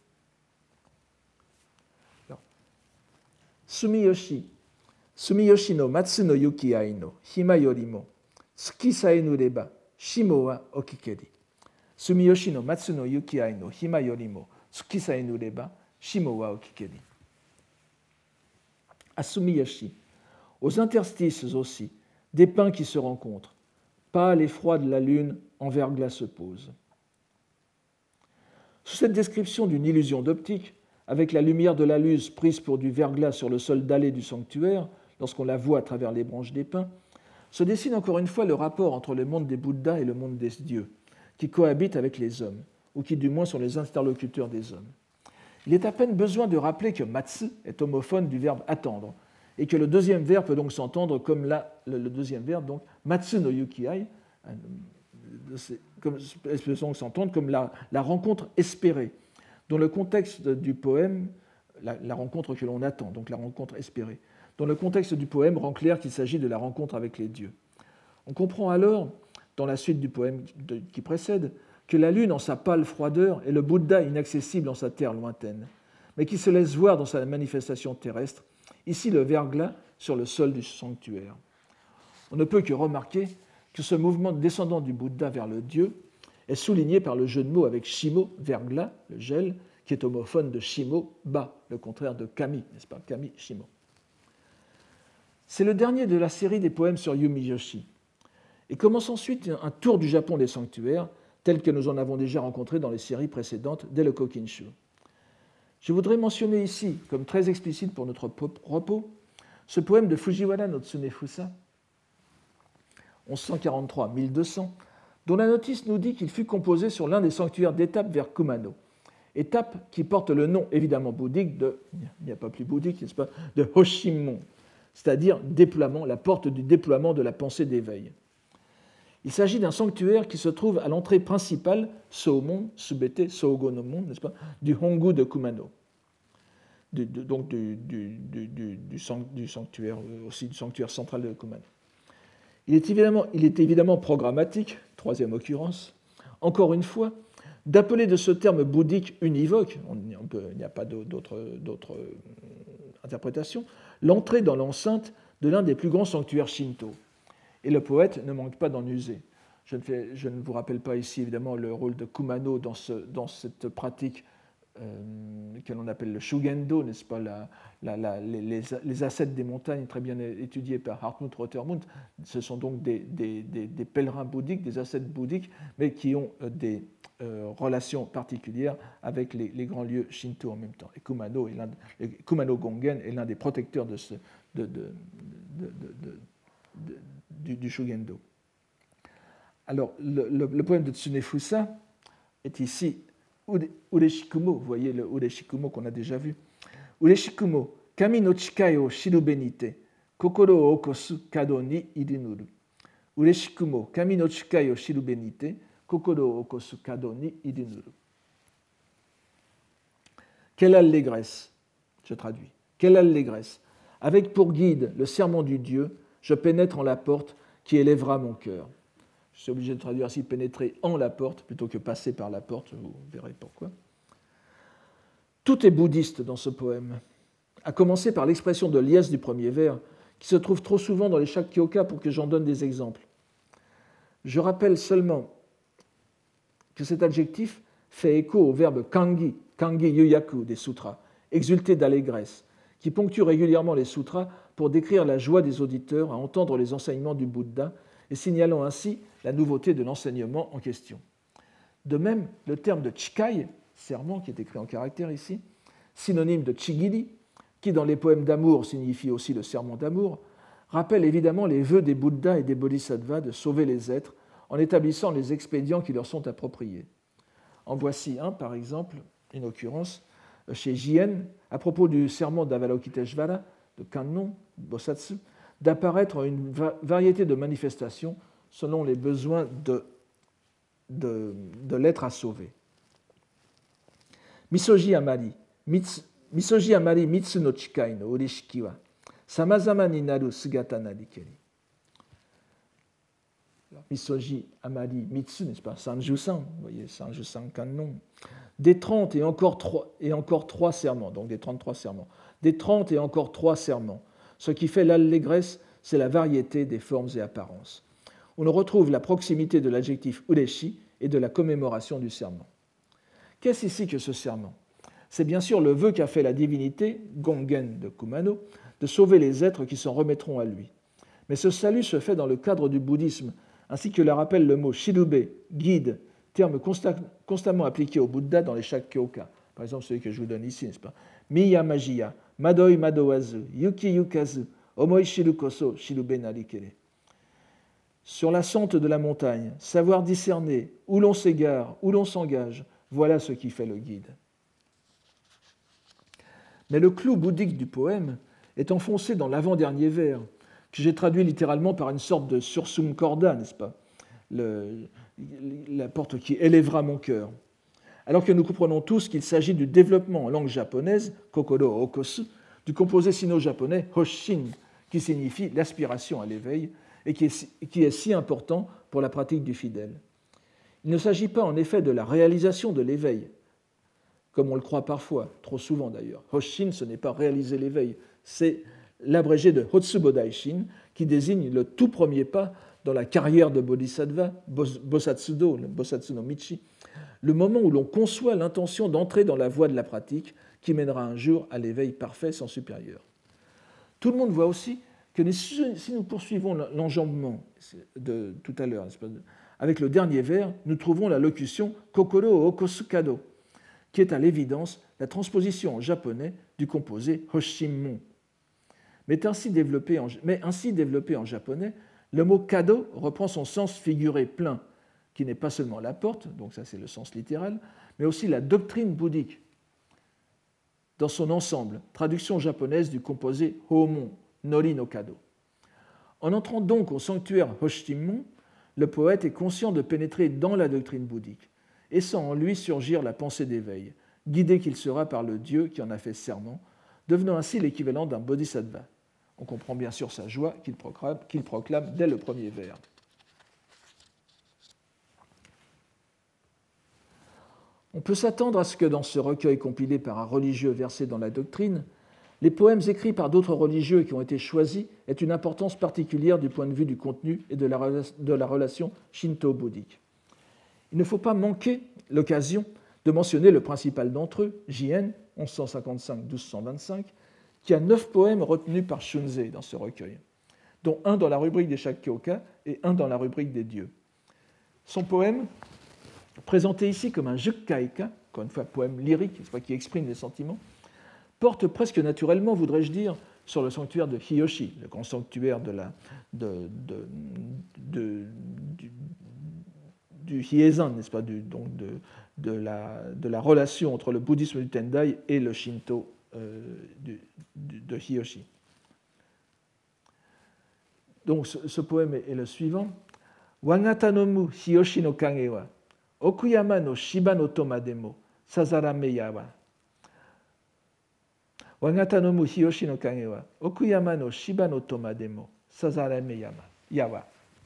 Sumiyoshi no matsu no yuki ai no hima yorimo tsuki sae nureba shimo wa okikeri. Sumiyoshi no matsu no yuki ai no hima yorimo tsuki sae nureba shimo wa okikeri. À Sumiyoshi, aux interstices aussi, des pins qui se rencontrent, pâle et froide la lune en verglas se pose. Sous cette description d'une illusion d'optique, avec la lumière de la luz prise pour du verglas sur le sol dallé du sanctuaire, lorsqu'on la voit à travers les branches des pins, se dessine encore une fois le rapport entre le monde des Bouddhas et le monde des dieux, qui cohabitent avec les hommes, ou qui du moins sont les interlocuteurs des hommes. Il est à peine besoin de rappeler que matsu est homophone du verbe attendre, et que le deuxième verbe peut donc s'entendre comme le deuxième verbe, donc matsu no yukiai, peut s'entendre comme la rencontre espérée, dont le contexte du poème, la rencontre que l'on attend, donc la rencontre espérée, dont le contexte du poème rend clair qu'il s'agit de la rencontre avec les dieux. On comprend alors, dans la suite du poème qui précède, que la lune en sa pâle froideur est le Bouddha inaccessible en sa terre lointaine, mais qui se laisse voir dans sa manifestation terrestre, ici le verglas sur le sol du sanctuaire. On ne peut que remarquer que ce mouvement descendant du Bouddha vers le Dieu est souligné par le jeu de mots avec Shimo, verglas, le gel, qui est homophone de Shimo, bas, le contraire de Kami, n'est-ce pas? Kami, Shimo. C'est le dernier de la série des poèmes sur Yumiyoshi. Et commence ensuite un tour du Japon des sanctuaires, tel que nous en avons déjà rencontré dans les séries précédentes dès le Kokinshu. Je voudrais mentionner ici, comme très explicite pour notre repos, ce poème de Fujiwara no Tsunefusa, 1143-1200, dont la notice nous dit qu'il fut composé sur l'un des sanctuaires d'étape vers Kumano, étape qui porte le nom évidemment bouddhique il n'y a pas plus bouddhique, n'est-ce pas, de Hoshimon, c'est-à-dire déploiement, la porte du déploiement de la pensée d'éveil. Il s'agit d'un sanctuaire qui se trouve à l'entrée principale, Soumon, Subete, Sogonomon, n'est-ce pas, du Hongu de Kumano. donc du sanctuaire, aussi du sanctuaire central de Kumano. Il est évidemment programmatique, troisième occurrence, encore une fois, d'appeler de ce terme bouddhique univoque, il n'y a pas d'autre interprétation, l'entrée dans l'enceinte de l'un des plus grands sanctuaires shinto. Et le poète ne manque pas d'en user. Je ne vous rappelle pas ici évidemment le rôle de Kumano dans cette pratique que l'on appelle le Shugendo, n'est-ce pas, les ascètes des montagnes, très bien étudiés par Hartmut Rotermund. Ce sont donc des pèlerins bouddhiques, des ascètes bouddhiques, mais qui ont des relations particulières avec les grands lieux shinto en même temps. Et Kumano Gongen est l'un des protecteurs du Shugendo. Alors, le poème de Tsunefusa est ici Ureshikumo, vous voyez le Ureshikumo qu'on a déjà vu. Ureshikumo, kami no chikai o shirube nite, kokoro o okosu kado ni irinuru. Ureshikumo, kami no chikai o shirube nite, kokoro o okosu kado ni irinuru. Quelle allégresse, je traduis, quelle allégresse. Avec pour guide le serment du Dieu, je pénètre en la porte qui élèvera mon cœur. Je suis obligé de traduire ainsi pénétrer en la porte plutôt que passer par la porte, vous verrez pourquoi. Tout est bouddhiste dans ce poème, à commencer par l'expression de liesse du premier vers, qui se trouve trop souvent dans les Shakkyoka pour que j'en donne des exemples. Je rappelle seulement que cet adjectif fait écho au verbe kangi, kangi yuyaku des sutras, exulter d'allégresse, qui ponctue régulièrement les sutras pour décrire la joie des auditeurs à entendre les enseignements du Bouddha et signalant ainsi la nouveauté de l'enseignement en question. De même, le terme de chikai, serment, qui est écrit en caractère ici, synonyme de chigiri, qui dans les poèmes d'amour signifie aussi le serment d'amour, rappelle évidemment les vœux des Bouddhas et des Bodhisattvas de sauver les êtres en établissant les expédients qui leur sont appropriés. En voici un, par exemple, une occurrence, chez Jien, à propos du serment d'Avalokiteshvara, de Kannon, Bosatsu, d'apparaître une variété de manifestations selon les besoins de l'être à sauver. Misoji amari mitsu no chikai no ureshiki wa samazama ni naru sugata narikeri. Misoji amari mitsu, n'est-ce pas, Sanjusan, vous voyez, Sanjusan Kannon. Des 30 et encore 3 serments, donc des 33 serments. Des 30 et encore 3 serments. Ce qui fait l'allégresse, c'est la variété des formes et apparences. On retrouve la proximité de l'adjectif ureshi et de la commémoration du serment. Qu'est-ce ici que ce serment ? C'est bien sûr le vœu qu'a fait la divinité, Gongen de Kumano, de sauver les êtres qui s'en remettront à lui. Mais ce salut se fait dans le cadre du bouddhisme, ainsi que le rappelle le mot shirube, guide, terme constamment appliqué au Bouddha dans les Shakkyoka. Par exemple, celui que je vous donne ici, n'est-ce pas ? Miya Majiya, Madoi Madowazu, Yuki Yukazu, Omoi Shiru Koso, Shirube Narikere. Sur la sente de la montagne, savoir discerner où l'on s'égare, où l'on s'engage, voilà ce qui fait le guide. Mais le clou bouddhique du poème est enfoncé dans l'avant-dernier vers, que j'ai traduit littéralement par une sorte de sursum corda, n'est-ce pas ? La porte qui élèvera mon cœur. Alors que nous comprenons tous qu'il s'agit du développement en langue japonaise, kokoro okosu, du composé sino-japonais hoshin, qui signifie l'aspiration à l'éveil et qui est si important pour la pratique du fidèle. Il ne s'agit pas en effet de la réalisation de l'éveil, comme on le croit parfois, trop souvent d'ailleurs. Hoshin, ce n'est pas réaliser l'éveil, c'est l'abrégé de Hotsubodaishin, qui désigne le tout premier pas dans la carrière de Bodhisattva, Bosatsudo, le Bosatsu no Michi, le moment où l'on conçoit l'intention d'entrer dans la voie de la pratique qui mènera un jour à l'éveil parfait sans supérieur. Tout le monde voit aussi que si nous poursuivons l'enjambement de tout à l'heure, avec le dernier vers, nous trouvons la locution Kokoro Okosukado, qui est à l'évidence la transposition en japonais du composé Hoshinmon. Mais ainsi développé en japonais, le mot kado reprend son sens figuré plein, qui n'est pas seulement la porte, donc ça c'est le sens littéral, mais aussi la doctrine bouddhique dans son ensemble, traduction japonaise du composé Homon, Nori no Kado. En entrant donc au sanctuaire Hoshinmon, le poète est conscient de pénétrer dans la doctrine bouddhique et sent en lui surgir la pensée d'éveil, guidé qu'il sera par le Dieu qui en a fait serment, devenant ainsi l'équivalent d'un bodhisattva. On comprend bien sûr sa joie qu'il proclame dès le premier vers. On peut s'attendre à ce que dans ce recueil compilé par un religieux versé dans la doctrine, les poèmes écrits par d'autres religieux qui ont été choisis aient une importance particulière du point de vue du contenu et de la relation shinto-bouddhique. Il ne faut pas manquer l'occasion de mentionner le principal d'entre eux, Jien, 1155-1225, qui a 9 poèmes retenus par Shunzei dans ce recueil, dont un dans la rubrique des Shakkyoka et un dans la rubrique des dieux. Son poème, présenté ici comme un Jukkaika, encore une fois poème lyrique, qui exprime les sentiments, porte presque naturellement, voudrais-je dire, sur le sanctuaire de Hiyoshi, le grand sanctuaire du Hiezan, n'est-ce pas, de la relation entre le bouddhisme du Tendai et le Shinto de Hiyoshi. Donc ce poème est le suivant. Wagata no mu Hiyoshi no kage wa Okuyama no Shiba no toma demo sazarameya wa. Wagata no mu Hiyoshi no kage wa Okuyama no Shiba no toma demo sazarameya wa.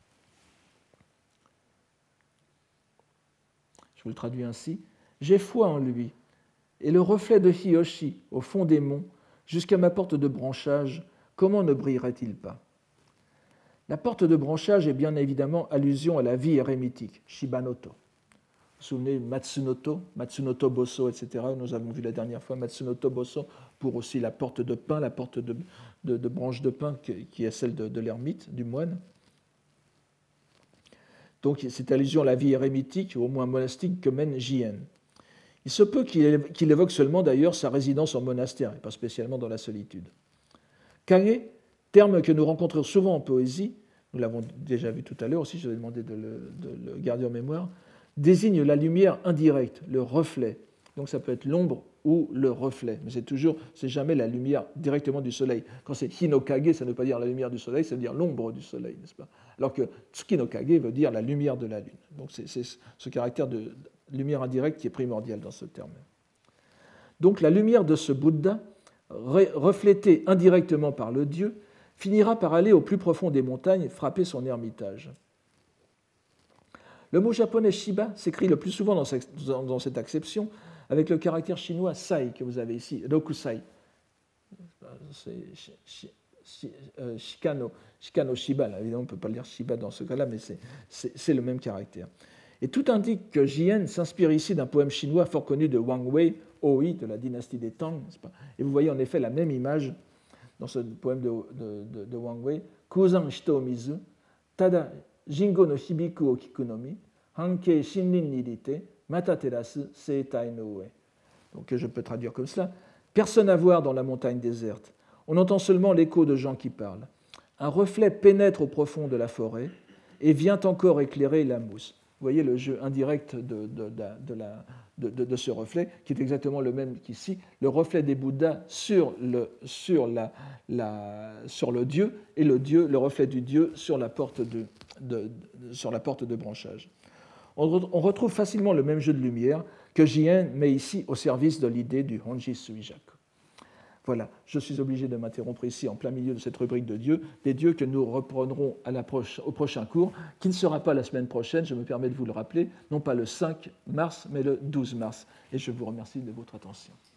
Je vous le traduis ainsi. J'ai foi en lui, et le reflet de Hiyoshi au fond des monts, jusqu'à ma porte de branchage, comment ne brillerait-il pas? La porte de branchage est bien évidemment allusion à la vie érémitique, Shibanoto. Vous vous souvenez, Matsunoto Bosso, etc. Nous avons vu la dernière fois Matsunoto Bosso pour aussi la porte de pin, la porte de branche de pin qui est celle de l'ermite, du moine. Donc c'est allusion à la vie érémitique, ou au moins monastique, que mène Jien. Il se peut qu'il évoque seulement d'ailleurs sa résidence en monastère, et pas spécialement dans la solitude. Kage, terme que nous rencontrons souvent en poésie, nous l'avons déjà vu tout à l'heure aussi, je vais demander de le garder en mémoire, désigne la lumière indirecte, le reflet. Donc ça peut être l'ombre ou le reflet, mais c'est jamais la lumière directement du soleil. Quand c'est Hinokage, ça ne veut pas dire la lumière du soleil, ça veut dire l'ombre du soleil, n'est-ce pas? Alors que Tsukinokage veut dire la lumière de la lune. Donc c'est ce caractère de lumière indirecte qui est primordial dans ce terme. Donc la lumière de ce Bouddha, reflétée indirectement par le Dieu, finira par aller au plus profond des montagnes frapper son ermitage. Le mot japonais Shiba s'écrit le plus souvent dans cette acception avec le caractère chinois sai que vous avez ici, Rokusai. C'est Shikano Shiba, là. Évidemment on ne peut pas lire Shiba dans ce cas-là, mais c'est le même caractère. Et tout indique que Jien s'inspire ici d'un poème chinois fort connu de Wang Wei, Oi, de la dynastie des Tang. Et vous voyez en effet la même image dans ce poème de Wang Wei. Kuzan shito mizu, tada jingo no hibiku o kiku no mi, hankei shinrin ni rite, mata terasu seitai no ue. Donc je peux traduire comme cela. Personne à voir dans la montagne déserte. On entend seulement l'écho de gens qui parlent. Un reflet pénètre au profond de la forêt et vient encore éclairer la mousse. Vous voyez le jeu indirect de ce reflet, qui est exactement le même qu'ici, le reflet des Bouddhas sur le Dieu, et le reflet du Dieu sur la porte de branchage. On retrouve facilement le même jeu de lumière que Jien met ici au service de l'idée du Honji Suijaku. Voilà, je suis obligé de m'interrompre ici en plein milieu de cette rubrique de dieux, des dieux que nous reprendrons au prochain cours, qui ne sera pas la semaine prochaine, je me permets de vous le rappeler, non pas le 5 mars, mais le 12 mars. Et je vous remercie de votre attention.